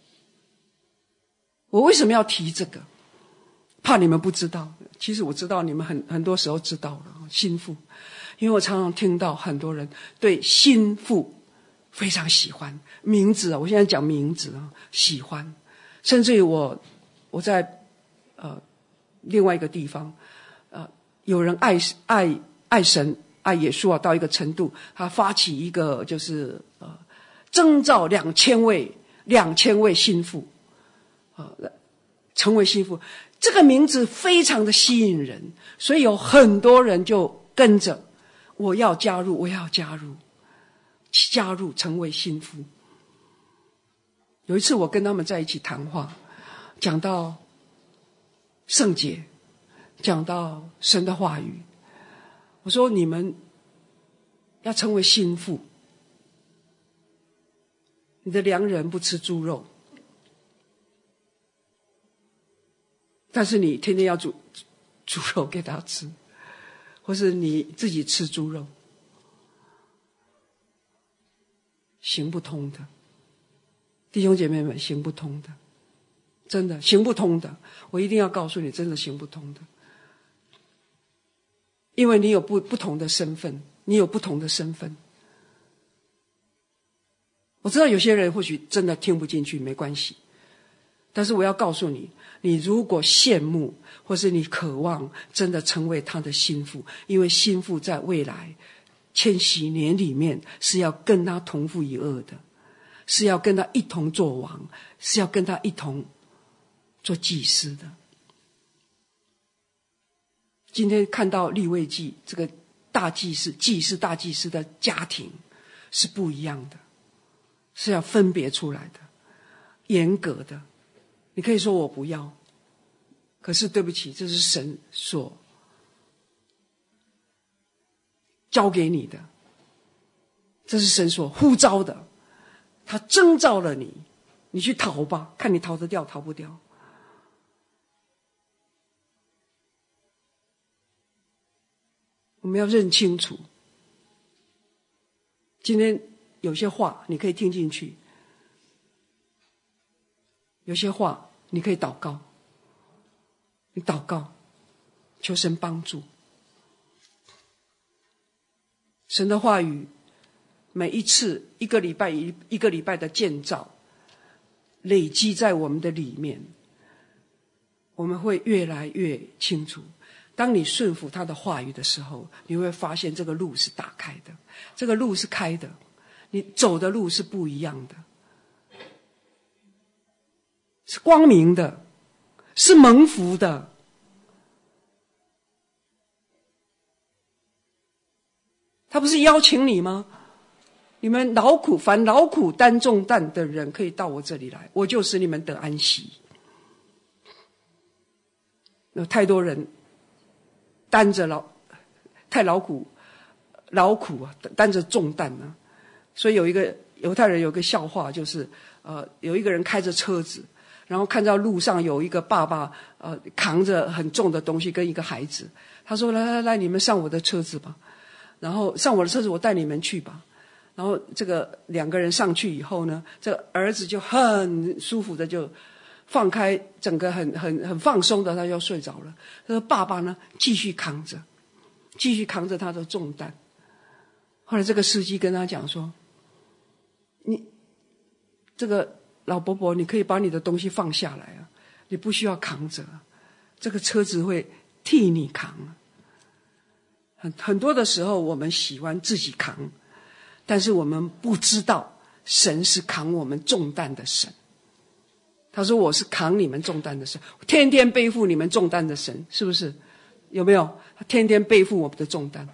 Speaker 1: 我为什么要提这个？怕你们不知道，其实我知道你们很很多时候知道了心腹，因为我常常听到很多人对心腹非常喜欢名字啊，我现在讲名字啊，喜欢，甚至于我我在呃另外一个地方，呃有人爱爱爱神爱耶稣啊，到一个程度，他发起一个就是呃征召两千位两千位心腹，呃成为心腹。这个名字非常的吸引人，所以有很多人就跟着，我要加入，我要加入，加入成为心腹。有一次我跟他们在一起谈话，讲到圣洁，讲到神的话语，我说你们要成为心腹，你的良人不吃猪肉，但是你天天要煮猪肉给他吃，或是你自己吃猪肉，行不通的。弟兄姐妹们，行不通的，真的行不通的。我一定要告诉你，真的行不通的。因为你有不不同的身份，你有不同的身份。我知道有些人或许真的听不进去，没关系。但是我要告诉你，你如果羡慕或是你渴望真的成为他的心腹，因为心腹在未来千禧年里面是要跟他同父一轭的，是要跟他一同做王，是要跟他一同做祭司的。今天看到利未记这个大祭司祭司大祭司的家庭是不一样的，是要分别出来的，严格的。你可以说我不要，可是对不起，这是神所交给你的，这是神所呼召的，他征召了你，你去逃吧，看你逃得掉逃不掉。我们要认清楚，今天有些话你可以听进去，有些话你可以祷告，你祷告求神帮助。神的话语每一次一个礼拜一一个礼拜的建造累积在我们的里面，我们会越来越清楚。当你顺服他的话语的时候，你会发现这个路是打开的，这个路是开的，你走的路是不一样的，是光明的，是蒙福的。他不是邀请你吗？你们劳苦凡劳苦担重担的人，可以到我这里来，我就使你们得安息。有太多人担着劳太劳苦劳苦啊，担着重担啊。所以有一个犹太人有个笑话，就是呃有一个人开着车子，然后看到路上有一个爸爸呃扛着很重的东西跟一个孩子，他说来来来，你们上我的车子吧，然后上我的车子，我带你们去吧。然后这个两个人上去以后呢，这个儿子就很舒服的就放开整个很很很放松的，他就睡着了。这个爸爸呢继续扛着继续扛着他的重担。后来这个司机跟他讲说，你这个老伯伯，你可以把你的东西放下来啊， 你不需要扛着，这个车子会替你扛。很很多的时候我们喜欢自己扛，但是我们不知道神是扛我们重担的神。他说我是扛你们重担的神，天天背负你们重担的神，是不是？有没有？他天天背负我们的重担。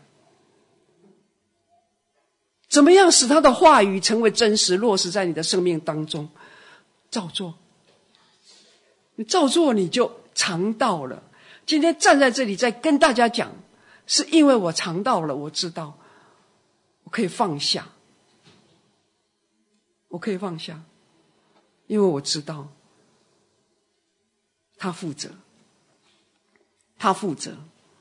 Speaker 1: 怎么样使他的话语成为真实落实在你的生命当中？照做，你照做你就尝到了。今天站在这里再跟大家讲，是因为我尝到了，我知道我可以放下，我可以放下，因为我知道他负责，他负责。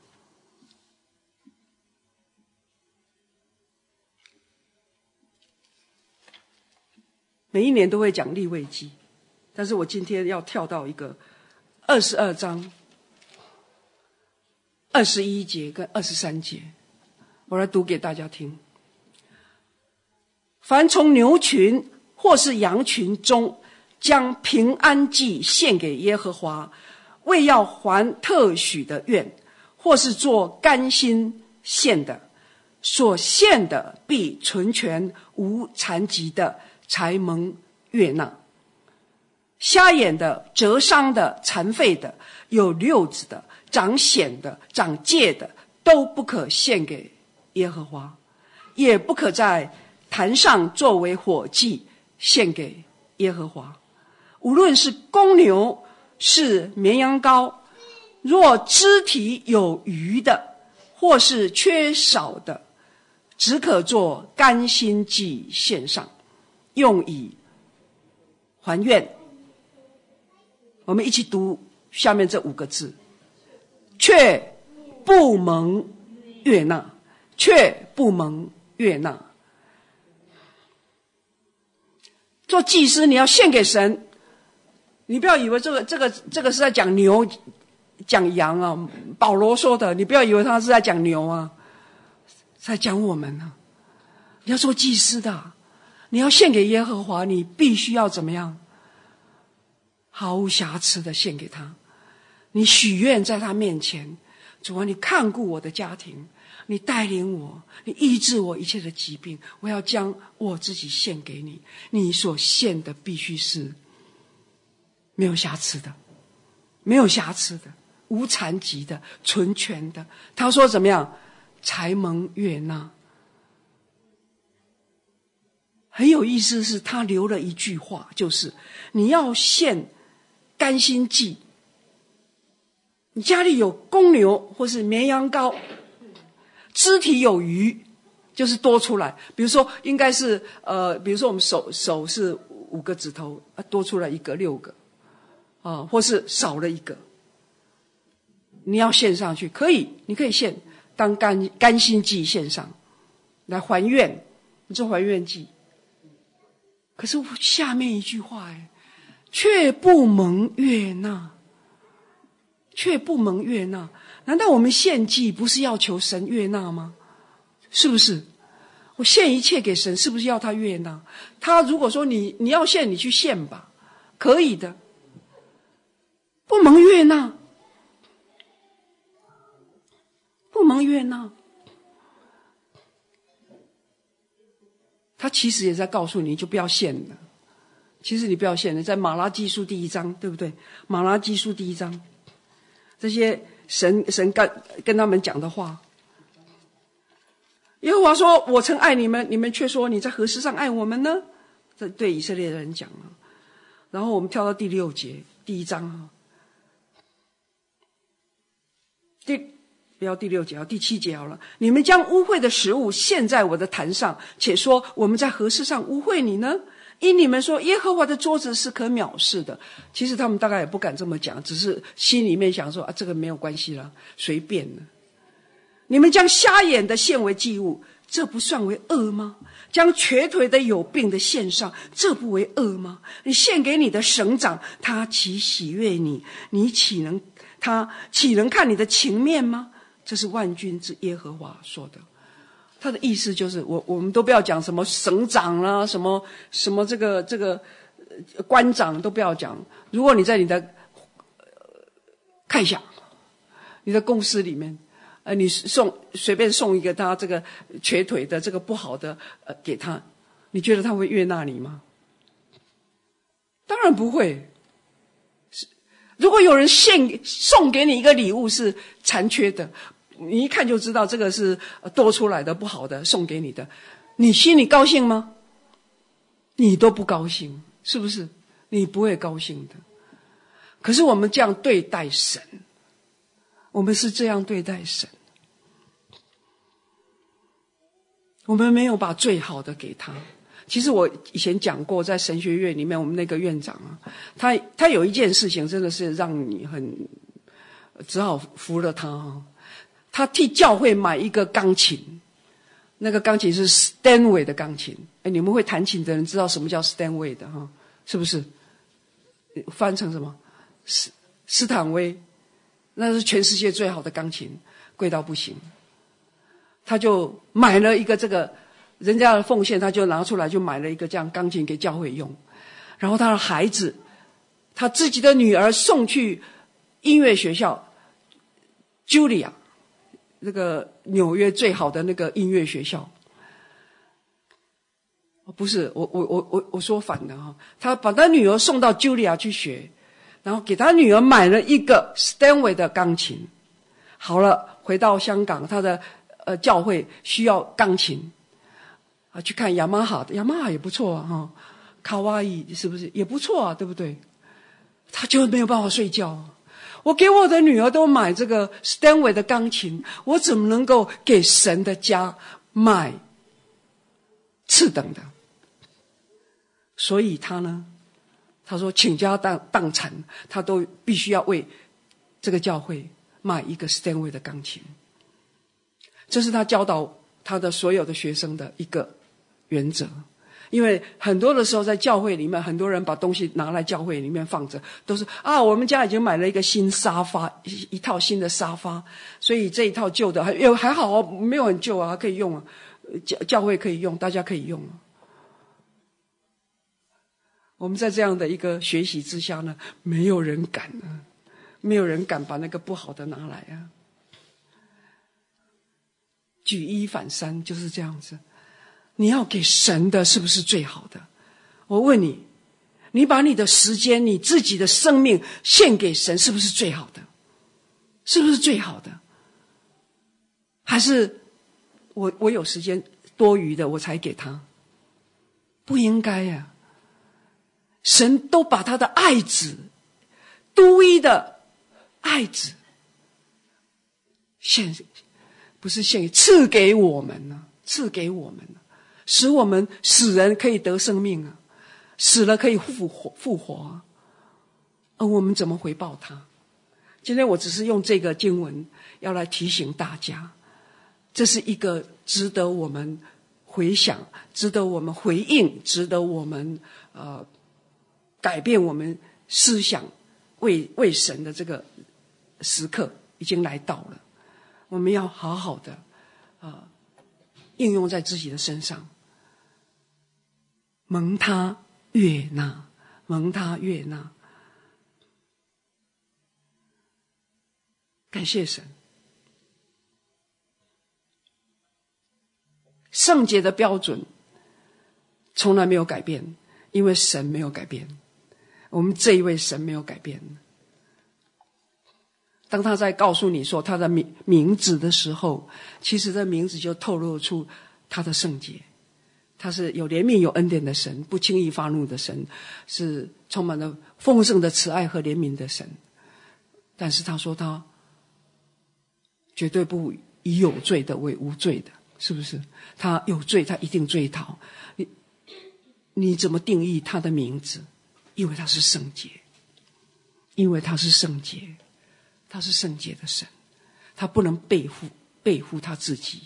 Speaker 1: 每一年都会讲利未记，但是我今天要跳到一个二十二章二十一节跟二十三节，我来读给大家听。凡从牛群或是羊群中将平安祭献给耶和华，为要还特许的愿，或是做甘心献的，所献的必纯全无残疾的，才蒙悦纳。瞎眼的、折伤的、残废的、有瘤子的、长癣的、长疥的，都不可献给耶和华，也不可在坛上作为火祭献给耶和华。无论是公牛，是绵羊羔，若肢体有余的，或是缺少的，只可做甘心祭献上，用以还愿。我们一起读下面这五个字，却不蒙悦纳，却不蒙悦纳。做祭司你要献给神，你不要以为这个这个这个是在讲牛讲羊啊，保罗说的，你不要以为他是在讲牛啊，在讲我们啊。你要做祭司的，你要献给耶和华，你必须要怎么样？毫无瑕疵的献给他。你许愿在他面前，主啊，你看顾我的家庭，你带领我，你医治我一切的疾病，我要将我自己献给你。你所献的必须是没有瑕疵的，没有瑕疵的，无残疾的，纯全的。他说怎么样？才蒙悦纳。很有意思是他留了一句话，就是你要献甘心祭，你家里有公牛或是绵羊羔，肢体有余，就是多出来。比如说应该是呃，比如说我们手手是五个指头，多出来一个六个啊，或是少了一个，你要献上去，可以，你可以献当甘甘心祭献上来还愿，你做还愿祭。可是下面一句话哎，却不蒙悦纳，却不蒙悦纳。难道我们献祭不是要求神悦纳吗？是不是？我献一切给神，是不是要他悦纳？他如果说你你要献，你去献吧，可以的。不蒙悦纳，不蒙悦纳。他其实也在告诉你，就不要献了。其实你不要献了，在马拉基书第一章，对不对？马拉基书第一章，这些神神跟跟他们讲的话，耶和华说：“我曾爱你们，你们却说你在何事上爱我们呢？”这对以色列人讲了。然后我们跳到第六节，第一章哈，第。不要第六节，第七节好了。你们将污秽的食物献在我的坛上，且说我们在何事上污秽你呢？因你们说耶和华的桌子是可藐视的。其实他们大概也不敢这么讲，只是心里面想说啊，这个没有关系啦，随便了。你们将瞎眼的献为祭物，这不算为恶吗？将瘸腿的有病的献上，这不为恶吗？你献给你的省长，他岂喜悦你？你岂能他岂能看你的情面吗？这是万军之耶和华说的。他的意思就是我我们都不要讲什么省长啦，什么什么这个这个官长都不要讲。如果你在你的看一下，你的公司里面，呃，你送随便送一个他这个瘸腿的这个不好的呃给他，你觉得他会悦纳你吗？当然不会。如果有人献送给你一个礼物是残缺的，你一看就知道这个是多出来的不好的送给你的，你心里高兴吗？你都不高兴，是不是？你不会高兴的。可是我们这样对待神，我们是这样对待神，我们没有把最好的给他。其实我以前讲过，在神学院里面，我们那个院长啊，他他有一件事情真的是让你很只好服了他啊。他替教会买一个钢琴，那个钢琴是 Steinway 的钢琴。哎，你们会弹琴的人知道什么叫 Steinway 的哈？是不是？翻成什么？斯斯坦威，那是全世界最好的钢琴，贵到不行。他就买了一个这个。人家的奉献他就拿出来，就买了一个这样钢琴给教会用。然后他的孩子，他自己的女儿送去音乐学校 Julia 那个纽约最好的那个音乐学校。不是，我我我我我说反了哈，他把他女儿送到 Julia 去学，然后给他女儿买了一个 Steinway 的钢琴。好了，回到香港，他的呃教会需要钢琴。啊，去看雅马哈的，雅马哈也不错啊，哈，卡哇伊是不是也不错啊？对不对？他就没有办法睡觉。我给我的女儿都买这个 Steinway 的钢琴，我怎么能够给神的家买次等的？所以他呢，他说倾家荡荡产，他都必须要为这个教会买一个 Steinway 的钢琴。这是他教导他的所有的学生的一个原则。因为很多的时候在教会里面，很多人把东西拿来教会里面放着，都是啊，我们家已经买了一个新沙发，一一套新的沙发，所以这一套旧的还有还好哦，没有很旧啊，可以用啊，教教会可以用，大家可以用啊。我们在这样的一个学习之下呢，没有人敢啊，没有人敢把那个不好的拿来啊。举一反三就是这样子。你要给神的是不是最好的？我问你，你把你的时间、你自己的生命献给神，是不是最好的？是不是最好的？还是我我有时间多余的我才给他？不应该呀、啊！神都把他的爱子，独一的爱子献，不是献，赐给我们呢、啊，赐给我们呢、啊。使我们死人可以得生命啊，死了可以复活复活啊，而我们怎么回报他？今天我只是用这个经文要来提醒大家，这是一个值得我们回想、值得我们回应、值得我们呃改变我们思想、为为神的这个时刻已经来到了，我们要好好的呃应用在自己的身上。蒙他悦纳，蒙他悦纳，感谢神。圣洁的标准从来没有改变，因为神没有改变，我们这一位神没有改变。当他在告诉你说他的名名字的时候，其实这名字就透露出他的圣洁。他是有怜悯有恩典的神，不轻易发怒的神，是充满了丰盛的慈爱和怜悯的神。但是他说他绝对不以有罪的为无罪的，是不是？他有罪，他一定追讨。你你怎么定义他的名字？因为他是圣洁，因为他是圣洁，他是圣洁的神，他不能背负背负他自己。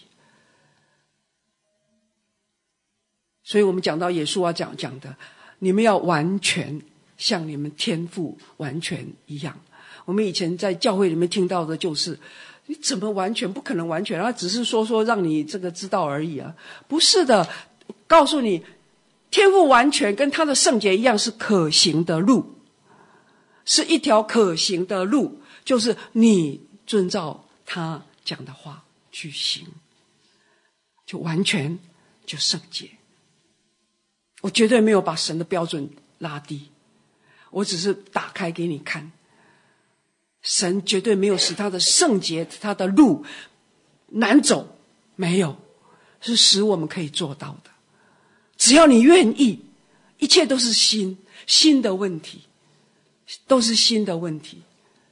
Speaker 1: 所以我们讲到耶稣啊讲讲的，你们要完全像你们天父完全一样。我们以前在教会里面听到的就是，你怎么完全？不可能完全，他只是说说让你这个知道而已啊。不是的，告诉你，天父完全跟他的圣洁一样，是可行的路，是一条可行的路， 就是你遵照他讲的话去行，就完全就圣洁。我绝对没有把神的标准拉低，我只是打开给你看，神绝对没有使他的圣洁他的路难走，没有，是使我们可以做到的。只要你愿意，一切都是心心的问题，都是心的问题。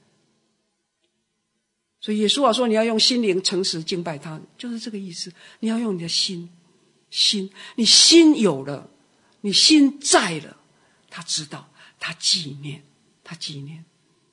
Speaker 1: 所以耶稣啊说，你要用心灵诚实敬拜他，就是这个意思。你要用你的心心，你心有了，你心在了，他知道，他纪念，他纪念。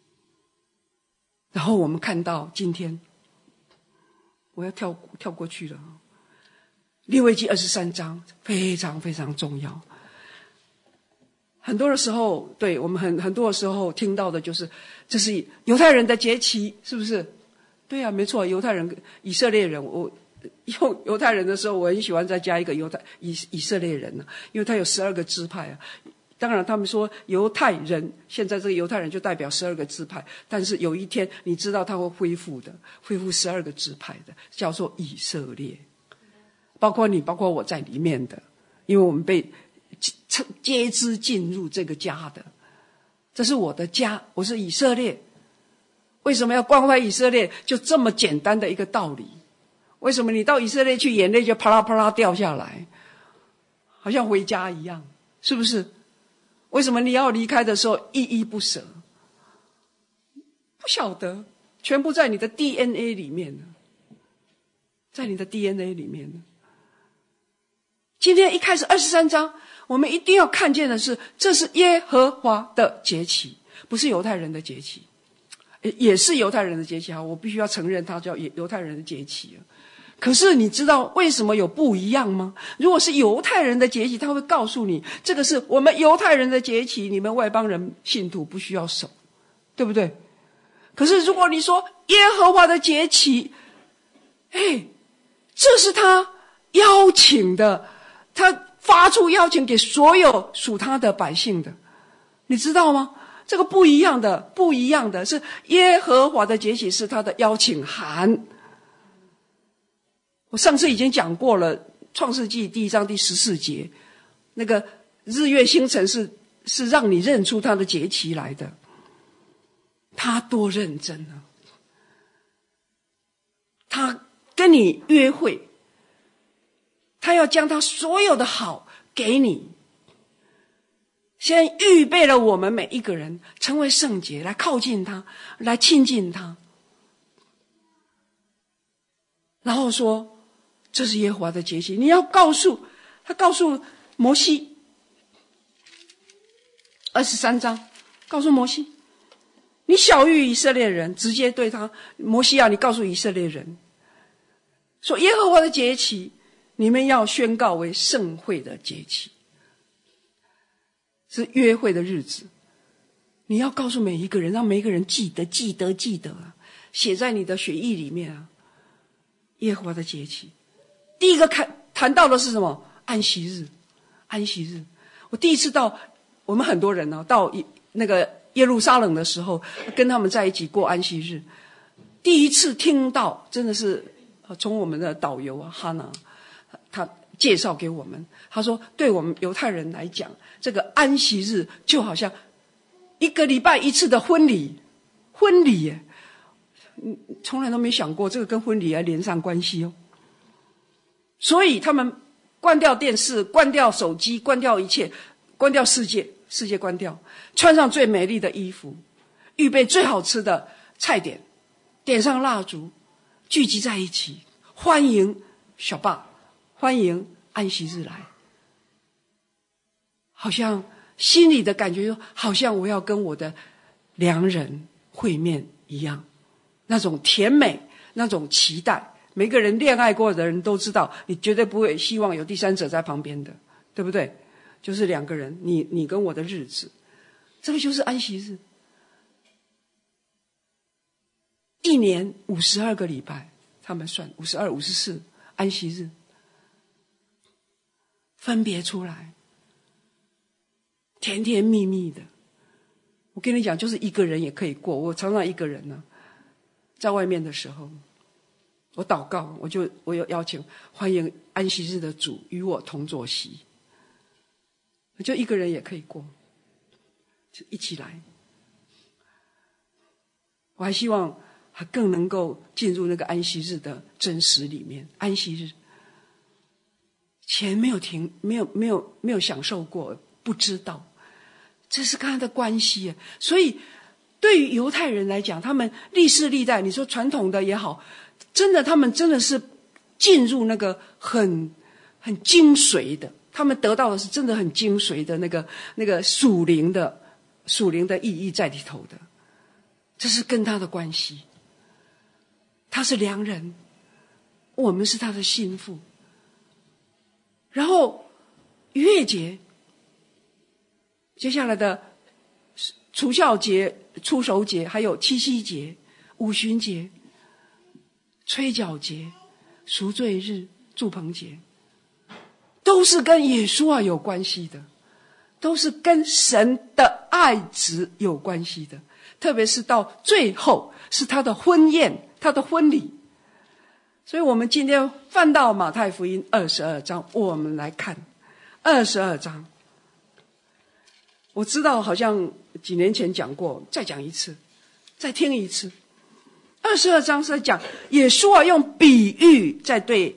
Speaker 1: 然后我们看到今天，我要跳跳过去了。利未记二十三章非常非常重要。很多的时候，对我们很很多的时候听到的就是，这是犹太人的节期，是不是？对啊，没错，犹太人、以色列人。我用犹太人的时候，我很喜欢再加一个犹太以以色列人呢、啊，因为他有十二个支派啊。当然，他们说犹太人，现在这个犹太人就代表十二个支派，但是有一天你知道他会恢复的，恢复十二个支派的，叫做以色列。包括你，包括我在里面的，因为我们被接之进入这个家的，这是我的家，我是以色列。为什么要关怀以色列？就这么简单的一个道理。为什么你到以色列去，眼泪就啪啦啪啦掉下来，好像回家一样，是不是？为什么你要离开的时候依依不舍？不晓得，全部在你的 D N A 里面呢，在你的 D N A 里面呢。今天一开始二十三章，我们一定要看见的是，这是耶和华的节期，不是犹太人的节期，也是犹太人的节期哈，我必须要承认它叫犹太人的节期。可是你知道为什么有不一样吗？如果是犹太人的节期，他会告诉你，这个是我们犹太人的节期，你们外邦人信徒不需要守，对不对？可是如果你说耶和华的节期，哎，这是他邀请的，他发出邀请给所有属他的百姓的，你知道吗？这个不一样的，不一样的是耶和华的节期是他的邀请函。我上次已经讲过了，创世纪第一章第十四节，那个日月星辰是是让你认出他的节期来的。他多认真啊，他跟你约会，他要将他所有的好给你，先预备了我们每一个人成为圣洁，来靠近他，来亲近他。然后说这是耶和华的节期，你要告诉他，告诉摩西，二十三章告诉摩西，你晓谕以色列人，直接对他，摩西啊，你告诉以色列人说，耶和华的节期你们要宣告为盛会的节期，是约会的日子。你要告诉每一个人，让每一个人记得记得记得啊，写在你的血液里面啊。耶和华的节期，第一个看谈到的是什么？安息日。安息日，我第一次到，我们很多人呢、啊、到那个耶路撒冷的时候，跟他们在一起过安息日，第一次听到，真的是从我们的导游啊哈娜，他介绍给我们，他说对我们犹太人来讲，这个安息日就好像一个礼拜一次的婚礼，婚礼耶，从来都没想过这个跟婚礼要连上关系哦。所以他们关掉电视，关掉手机，关掉一切，关掉世界，世界关掉，穿上最美丽的衣服，预备最好吃的菜点，点上蜡烛，聚集在一起，欢迎小爸，欢迎安息日来。好像心里的感觉好像我要跟我的良人会面一样，那种甜美，那种期待。每个人恋爱过的人都知道，你绝对不会希望有第三者在旁边的，对不对？就是两个人，你你跟我的日子，这个就是安息日。一年五十二个礼拜，他们算五十二、五十四安息日，分别出来，甜甜蜜蜜的。我跟你讲，就是一个人也可以过。我常常一个人呢、啊， 在外面的时候，我祷告，我就我有邀请欢迎安息日的主与我同坐席，就一个人也可以过，就一起来。我还希望还更能够进入那个安息日的真实里面。安息日钱没有停，没有没有没有享受过，不知道，这是跟他的关系。所以对于犹太人来讲，他们历世历代，你说传统的也好，真的他们真的是进入那个很很精髓的，他们得到的是真的很精髓的那个那个属灵的属灵的意义在里头的。这是跟他的关系，他是良人，我们是他的心腹。然后逾越节，接下来的除酵节、初熟节，还有七夕节、五旬节、吹角节、赎罪日、住棚节，都是跟耶稣啊有关系的，都是跟神的爱子有关系的。特别是到最后是他的婚宴，他的婚礼。所以我们今天翻到马太福音二十二章，我们来看二十二章。我知道好像几年前讲过，再讲一次，再听一次。二十二章是在讲耶稣啊用比喻在对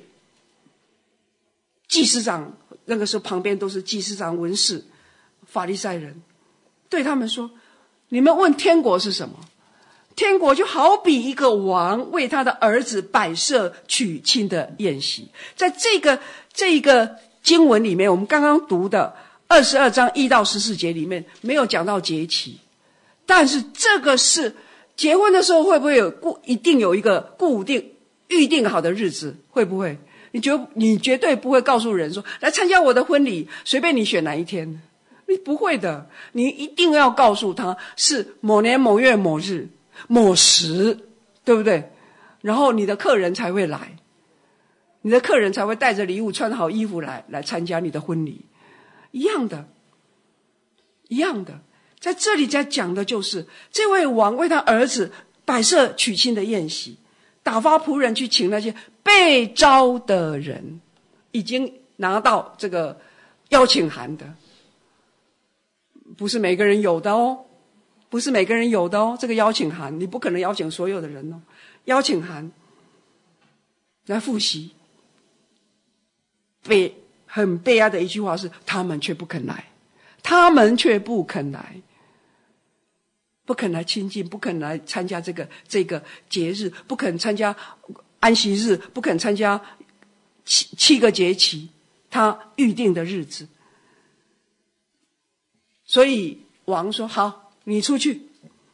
Speaker 1: 祭司长，那个时候旁边都是祭司长、文士、法利赛人，对他们说，你们问天国是什么？天国就好比一个王为他的儿子摆设娶亲的宴席。在这个这个经文里面，我们刚刚读的二十二章一到十四节里面没有讲到节期，但是这个是结婚的时候会不会有固一定有一个固定预定好的日子？会不会？你觉你绝对不会告诉人说来参加我的婚礼，随便你选哪一天。你不会的，你一定要告诉他是某年某月某日某时，对不对？然后你的客人才会来，你的客人才会带着礼物穿好衣服来来参加你的婚礼。一样的一样的，在这里在讲的就是这位王为他儿子摆设娶亲的宴席，打发仆人去请那些被招的人，已经拿到这个邀请函的，不是每个人有的哦，不是每个人有的哦。这个邀请函你不可能邀请所有的人哦，邀请函来复习。悲很悲哀的一句话是，他们却不肯来，他们却不肯来，不肯来亲近，不肯来参加这个这个节日，不肯参加安息日，不肯参加七七个节期他预定的日子。所以王说，好，你出去。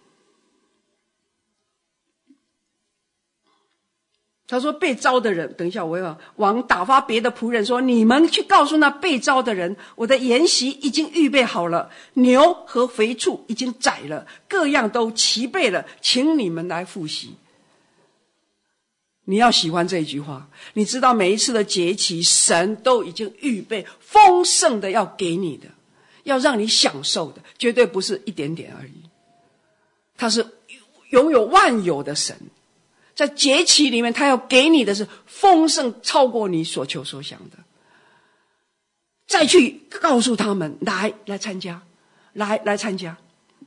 Speaker 1: 他说被招的人，等一下我要王打发别的仆人说，你们去告诉那被招的人，我的筵席已经预备好了，牛和肥畜已经宰了，各样都齐备了，请你们来复习。你要喜欢这一句话，你知道每一次的节期神都已经预备丰盛的要给你的，要让你享受的，绝对不是一点点而已。他是拥有万有的神，在节期里面他要给你的是丰盛超过你所求所想的。再去告诉他们，来来参加，来来参加。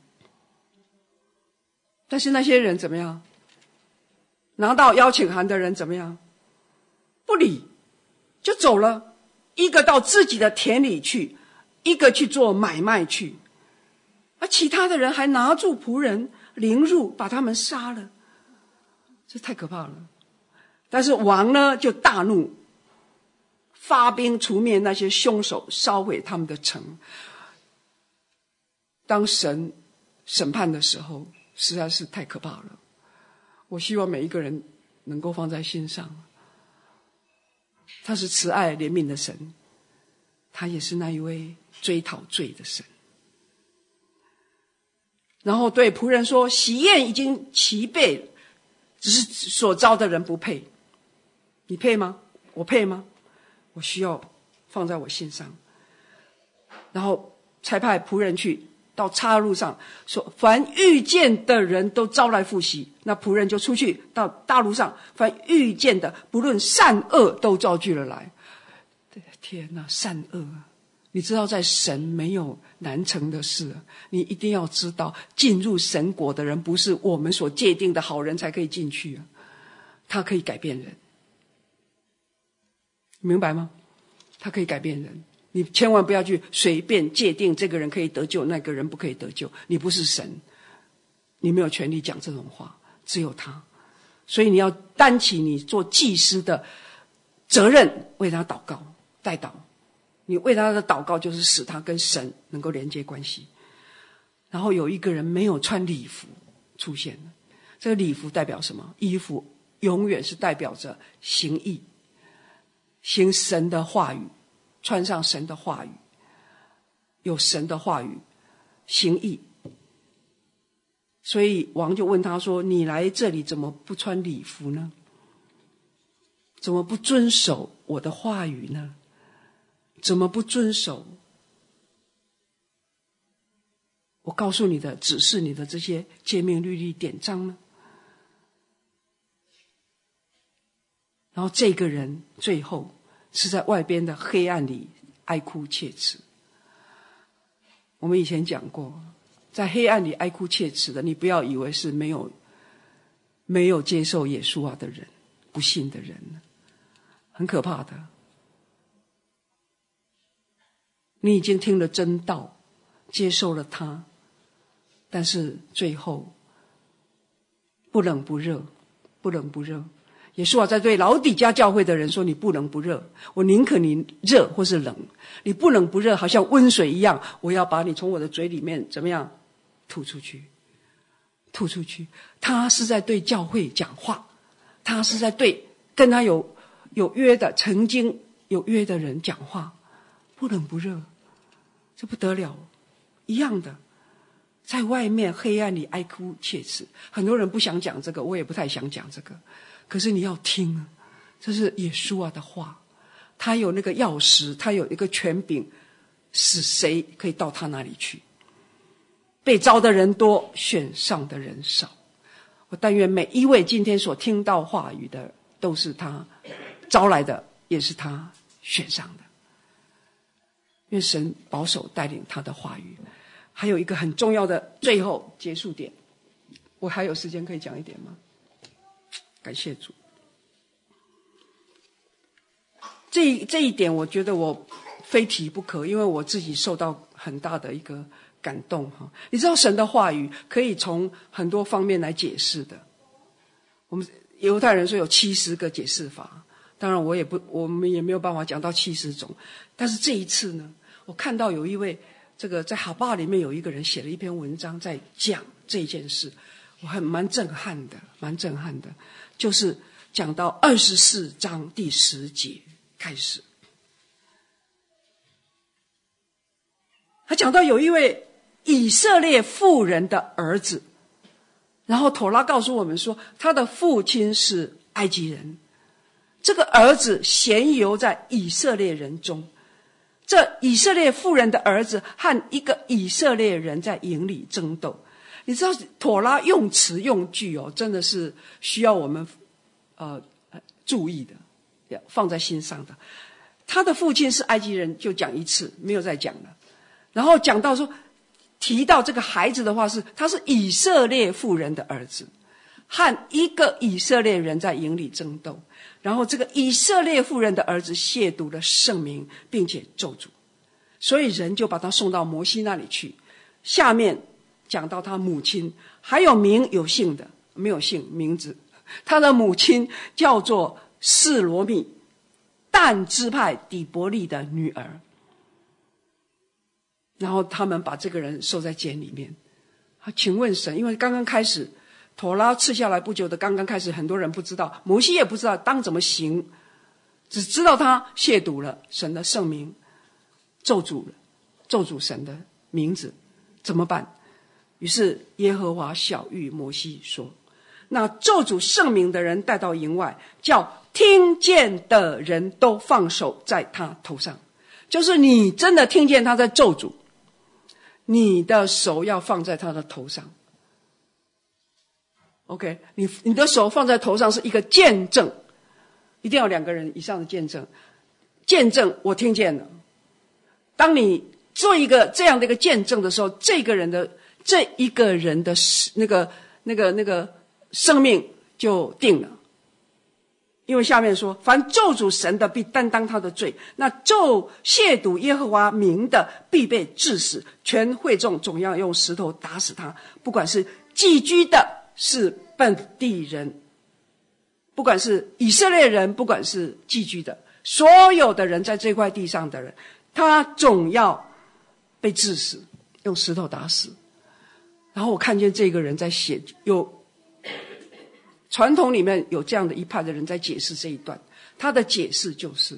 Speaker 1: 但是那些人怎么样？拿到邀请函的人怎么样？不理，就走了，一个到自己的田里去，一个去做买卖去，而其他的人还拿住仆人凌辱，把他们杀了。这太可怕了。但是王呢就大怒，发兵除灭那些凶手，烧毁他们的城。当神审判的时候，实在是太可怕了。我希望每一个人能够放在心上，他是慈爱怜悯的神，他也是那一位追讨罪的神。然后对仆人说，喜宴已经齐备了，只是所招的人不配。你配吗？我配吗？我需要放在我心上。然后差派仆人去到岔路上说，凡遇见的人都招来赴席。那仆人就出去到大路上，凡遇见的不论善恶都招聚了来。天哪，善恶！你知道在神没有难成的事，你一定要知道，进入神国的人不是我们所界定的好人才可以进去啊，他可以改变人，明白吗？他可以改变人，你千万不要去随便界定这个人可以得救，那个人不可以得救。你不是神，你没有权利讲这种话，只有他。所以你要担起你做祭司的责任，为他祷告代祷。你为他的祷告就是使他跟神能够连接关系。然后有一个人没有穿礼服出现了，这个礼服代表什么？衣服永远是代表着行义，行神的话语，穿上神的话语，有神的话语，行义。所以王就问他说，你来这里怎么不穿礼服呢？怎么不遵守我的话语呢？怎么不遵守我告诉你的指示你的这些诫命律例典章呢？然后这个人最后是在外边的黑暗里哀哭切齿。我们以前讲过，在黑暗里哀哭切齿的，你不要以为是没有没有接受耶稣啊的人，不信的人，很可怕的。你已经听了真道，接受了他，但是最后不冷不热，不冷不热。耶稣啊，在对老底嘉教会的人说，你不冷不热，我宁可你热或是冷，你不冷不热，好像温水一样，我要把你从我的嘴里面怎么样吐出去，吐出去。他是在对教会讲话，他是在对跟他有有约的曾经有约的人讲话，不冷不热，这不得了，一样的，在外面黑暗里哀哭切齿。很多人不想讲这个，我也不太想讲这个，可是你要听啊，这是耶稣啊的话，他有那个钥匙，他有一个权柄，使谁可以到他那里去。被招的人多，选上的人少。我但愿每一位今天所听到话语的，都是他招来的，也是他选上的。愿神保守带领他的话语。还有一个很重要的最后结束点，我还有时间可以讲一点吗？感谢主。这这一点我觉得我非提不可，因为我自己受到很大的一个感动哈。你知道神的话语可以从很多方面来解释的。我们犹太人说有七十个解释法，当然我也不我们也没有办法讲到七十种，但是这一次呢，我看到有一位这个在哈巴里面有一个人写了一篇文章在讲这件事，我很蛮震撼的，蛮震撼的，就是讲到二十四章第十节开始，他讲到有一位以色列妇人的儿子，然后妥拉告诉我们说，他的父亲是埃及人，这个儿子闲游在以色列人中。这以色列妇人的儿子和一个以色列人在营里争斗。你知道妥拉用词用句哦，真的是需要我们呃注意的，放在心上的。他的父亲是埃及人，就讲一次，没有再讲了。然后讲到说，提到这个孩子的话是，他是以色列妇人的儿子，和一个以色列人在营里争斗。然后这个以色列妇人的儿子亵渎了圣名，并且咒诅，所以人就把他送到摩西那里去。下面讲到他母亲，还有名有姓的，没有姓名字。他的母亲叫做示罗密，但支派底伯利的女儿。然后他们把这个人收在监里面。请问神，因为刚刚开始妥拉赐下来不久的，刚刚开始，很多人不知道，摩西也不知道当怎么行，只知道他亵渎了神的圣名，咒诅了，咒诅神的名字，怎么办？于是耶和华晓谕摩西说，那咒诅圣名的人带到营外，叫听见的人都放手在他头上。就是你真的听见他在咒诅， 你的手要放在他的头上。OK， 你你的手放在头上是一个见证，一定要两个人以上的见证。见证我听见了。当你做一个这样的一个见证的时候，这个人的这一个人的那个那个那个生命就定了。因为下面说，凡咒诅神的必担当他的罪，那咒亵渎耶和华名的必被治死，全会众总要用石头打死他，不管是寄居的，是本地人，不管是以色列人，不管是寄居的，所有的人在这块地上的人，他总要被治死，用石头打死。然后我看见这个人在写，有传统里面有这样的一派的人在解释这一段，他的解释就是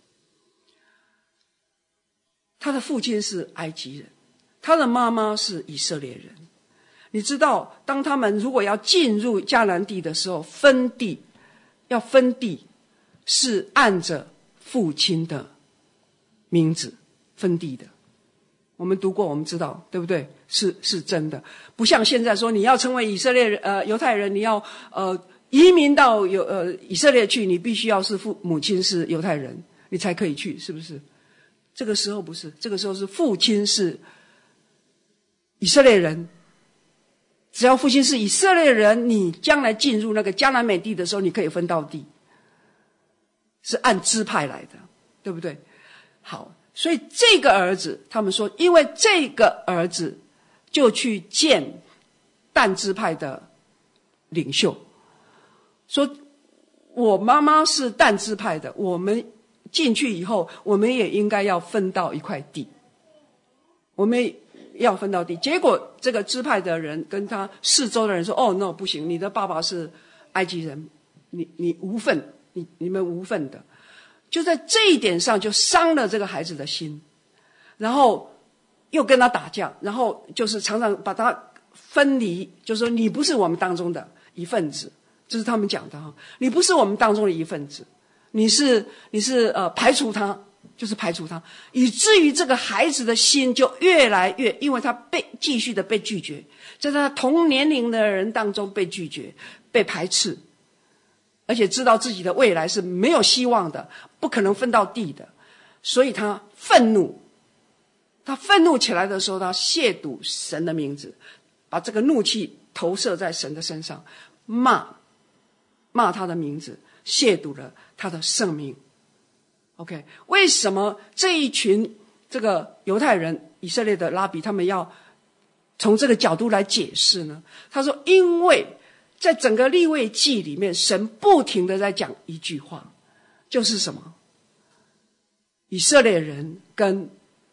Speaker 1: 他的父亲是埃及人，他的妈妈是以色列人。你知道当他们如果要进入迦南地的时候，分地要分地是按着父亲的名字分地的。我们读过，我们知道，对不对？是是真的，不像现在说你要成为以色列人，呃，犹太人，你要呃移民到有呃以色列去，你必须要是父母亲是犹太人，你才可以去，是不是？这个时候不是，这个时候是父亲是以色列人，只要父亲是以色列人，你将来进入那个迦南美地的时候，你可以分到地，是按支派来的，对不对？好。所以这个儿子，他们说，因为这个儿子就去见但支派的领袖，说我妈妈是但支派的，我们进去以后，我们也应该要分到一块地，我们要分到地。结果这个支派的人跟他四周的人说，哦 no 不行，你的爸爸是埃及人，你你无份，你你们无份的。就在这一点上就伤了这个孩子的心，然后又跟他打架，然后就是常常把他分离，就是说你不是我们当中的一份子，这是他们讲的哈，你不是我们当中的一份子，你是你是呃排除他，就是排除他，以至于这个孩子的心就越来越，因为他被继续的被拒绝，在他同年龄的人当中被拒绝，被排斥。而且知道自己的未来是没有希望的，不可能分到地的，所以他愤怒。他愤怒起来的时候，他亵渎神的名字，把这个怒气投射在神的身上，骂骂他的名字，亵渎了他的圣名。OK， 为什么这一群这个犹太人、以色列的拉比他们要从这个角度来解释呢？他说，因为在整个利未记里面，神不停的在讲一句话，就是什么？以色列人跟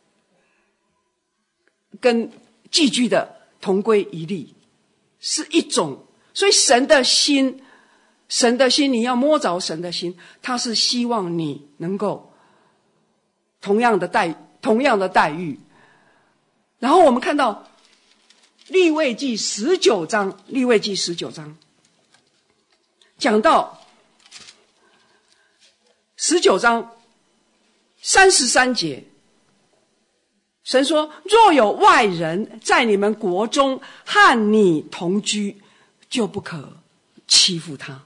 Speaker 1: 跟寄居的同归一例，是一种。所以神的心，神的心，你要摸着神的心，他是希望你能够同样的待同样的待遇。然后我们看到利未记十九章，利未记十九章讲到十九章三十三节，神说，若有外人在你们国中和你同居，就不可欺负他。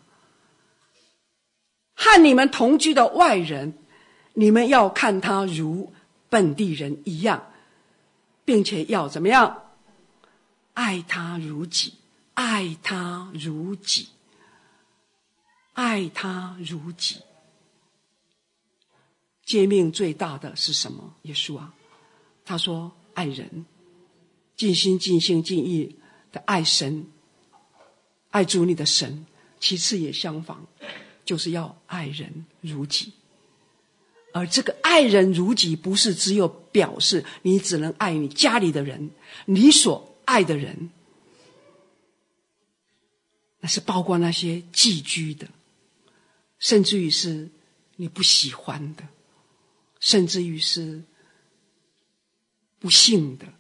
Speaker 1: 和你们同居的外人，你们要看他如本地人一样，并且要怎么样？爱他如己，爱他如己，爱他如己。诫命最大的是什么？耶稣啊，他说爱人，尽心尽性尽意的爱神，爱主你的神。其次也相仿，就是要爱人如己。而这个爱人如己，不是只有表示你只能爱你家里的人，你所爱的人，那是包括那些寄居的，甚至于是你不喜欢的，甚至于是不幸的。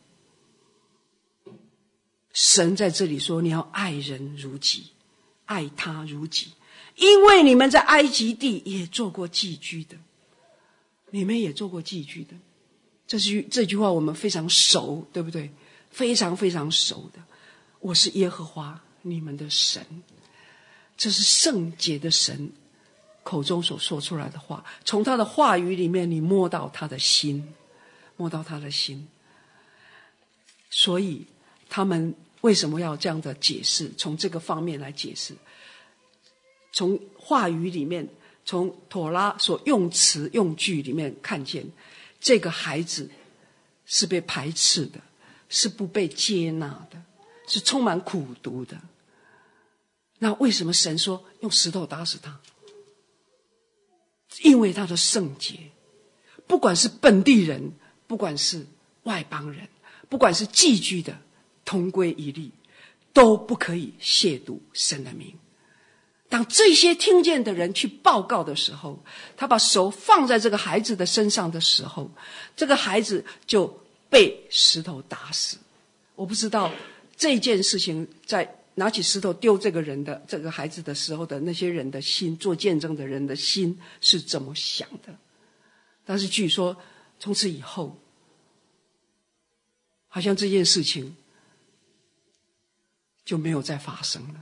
Speaker 1: 神在这里说，你要爱人如己，爱他如己，因为你们在埃及地也做过寄居的，你们也做过寄居的。 这句这句话我们非常熟，对不对？非常非常熟的。我是耶和华你们的神，这是圣洁的神口中所说出来的话。从他的话语里面，你摸到他的心，摸到他的心。所以他们为什么要这样的解释？从这个方面来解释，从话语里面，从妥拉所用词用句里面看见，这个孩子是被排斥的，是不被接纳的，是充满苦毒的。那为什么神说用石头打死他？因为他的圣洁，不管是本地人，不管是外邦人，不管是寄居的，同归一律，都不可以亵渎神的名。当这些听见的人去报告的时候，他把手放在这个孩子的身上的时候，这个孩子就被石头打死。我不知道这件事情在拿起石头丢这个人的这个孩子的时候的那些人的心，做见证的人的心是怎么想的。但是据说从此以后，好像这件事情就没有再发生了。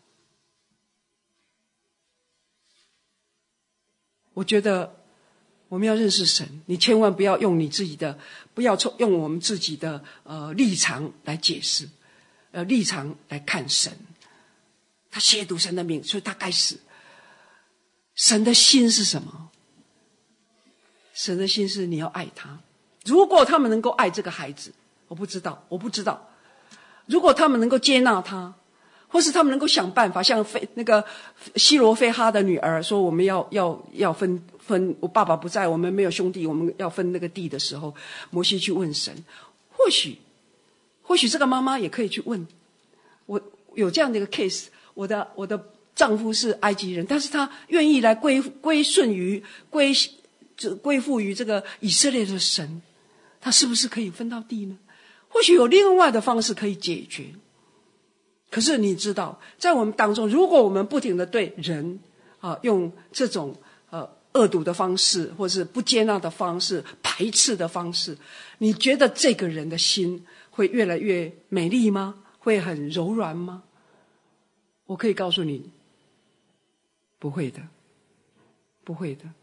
Speaker 1: 我觉得我们要认识神，你千万不要用你自己的，不要用我们自己的呃立场来解释，呃立场来看神。他亵渎神的名，所以他该死。神的心是什么？神的心是你要爱他。如果他们能够爱这个孩子，我不知道，我不知道。如果他们能够接纳他，或是他们能够想办法，像菲那个希罗非哈的女儿说，我们要要要分分，我爸爸不在，我们没有兄弟，我们要分那个地的时候，摩西去问神。或许或许这个妈妈也可以去问，我有这样的一个 case， 我的我的丈夫是埃及人，但是他愿意来归归顺于归归附于这个以色列的神，他是不是可以分到地呢？或许有另外的方式可以解决。可是你知道，在我们当中，如果我们不停地对人啊用这种呃恶毒的方式，或是不接纳的方式、排斥的方式，你觉得这个人的心会越来越美丽吗？会很柔软吗？我可以告诉你，不会的，不会的。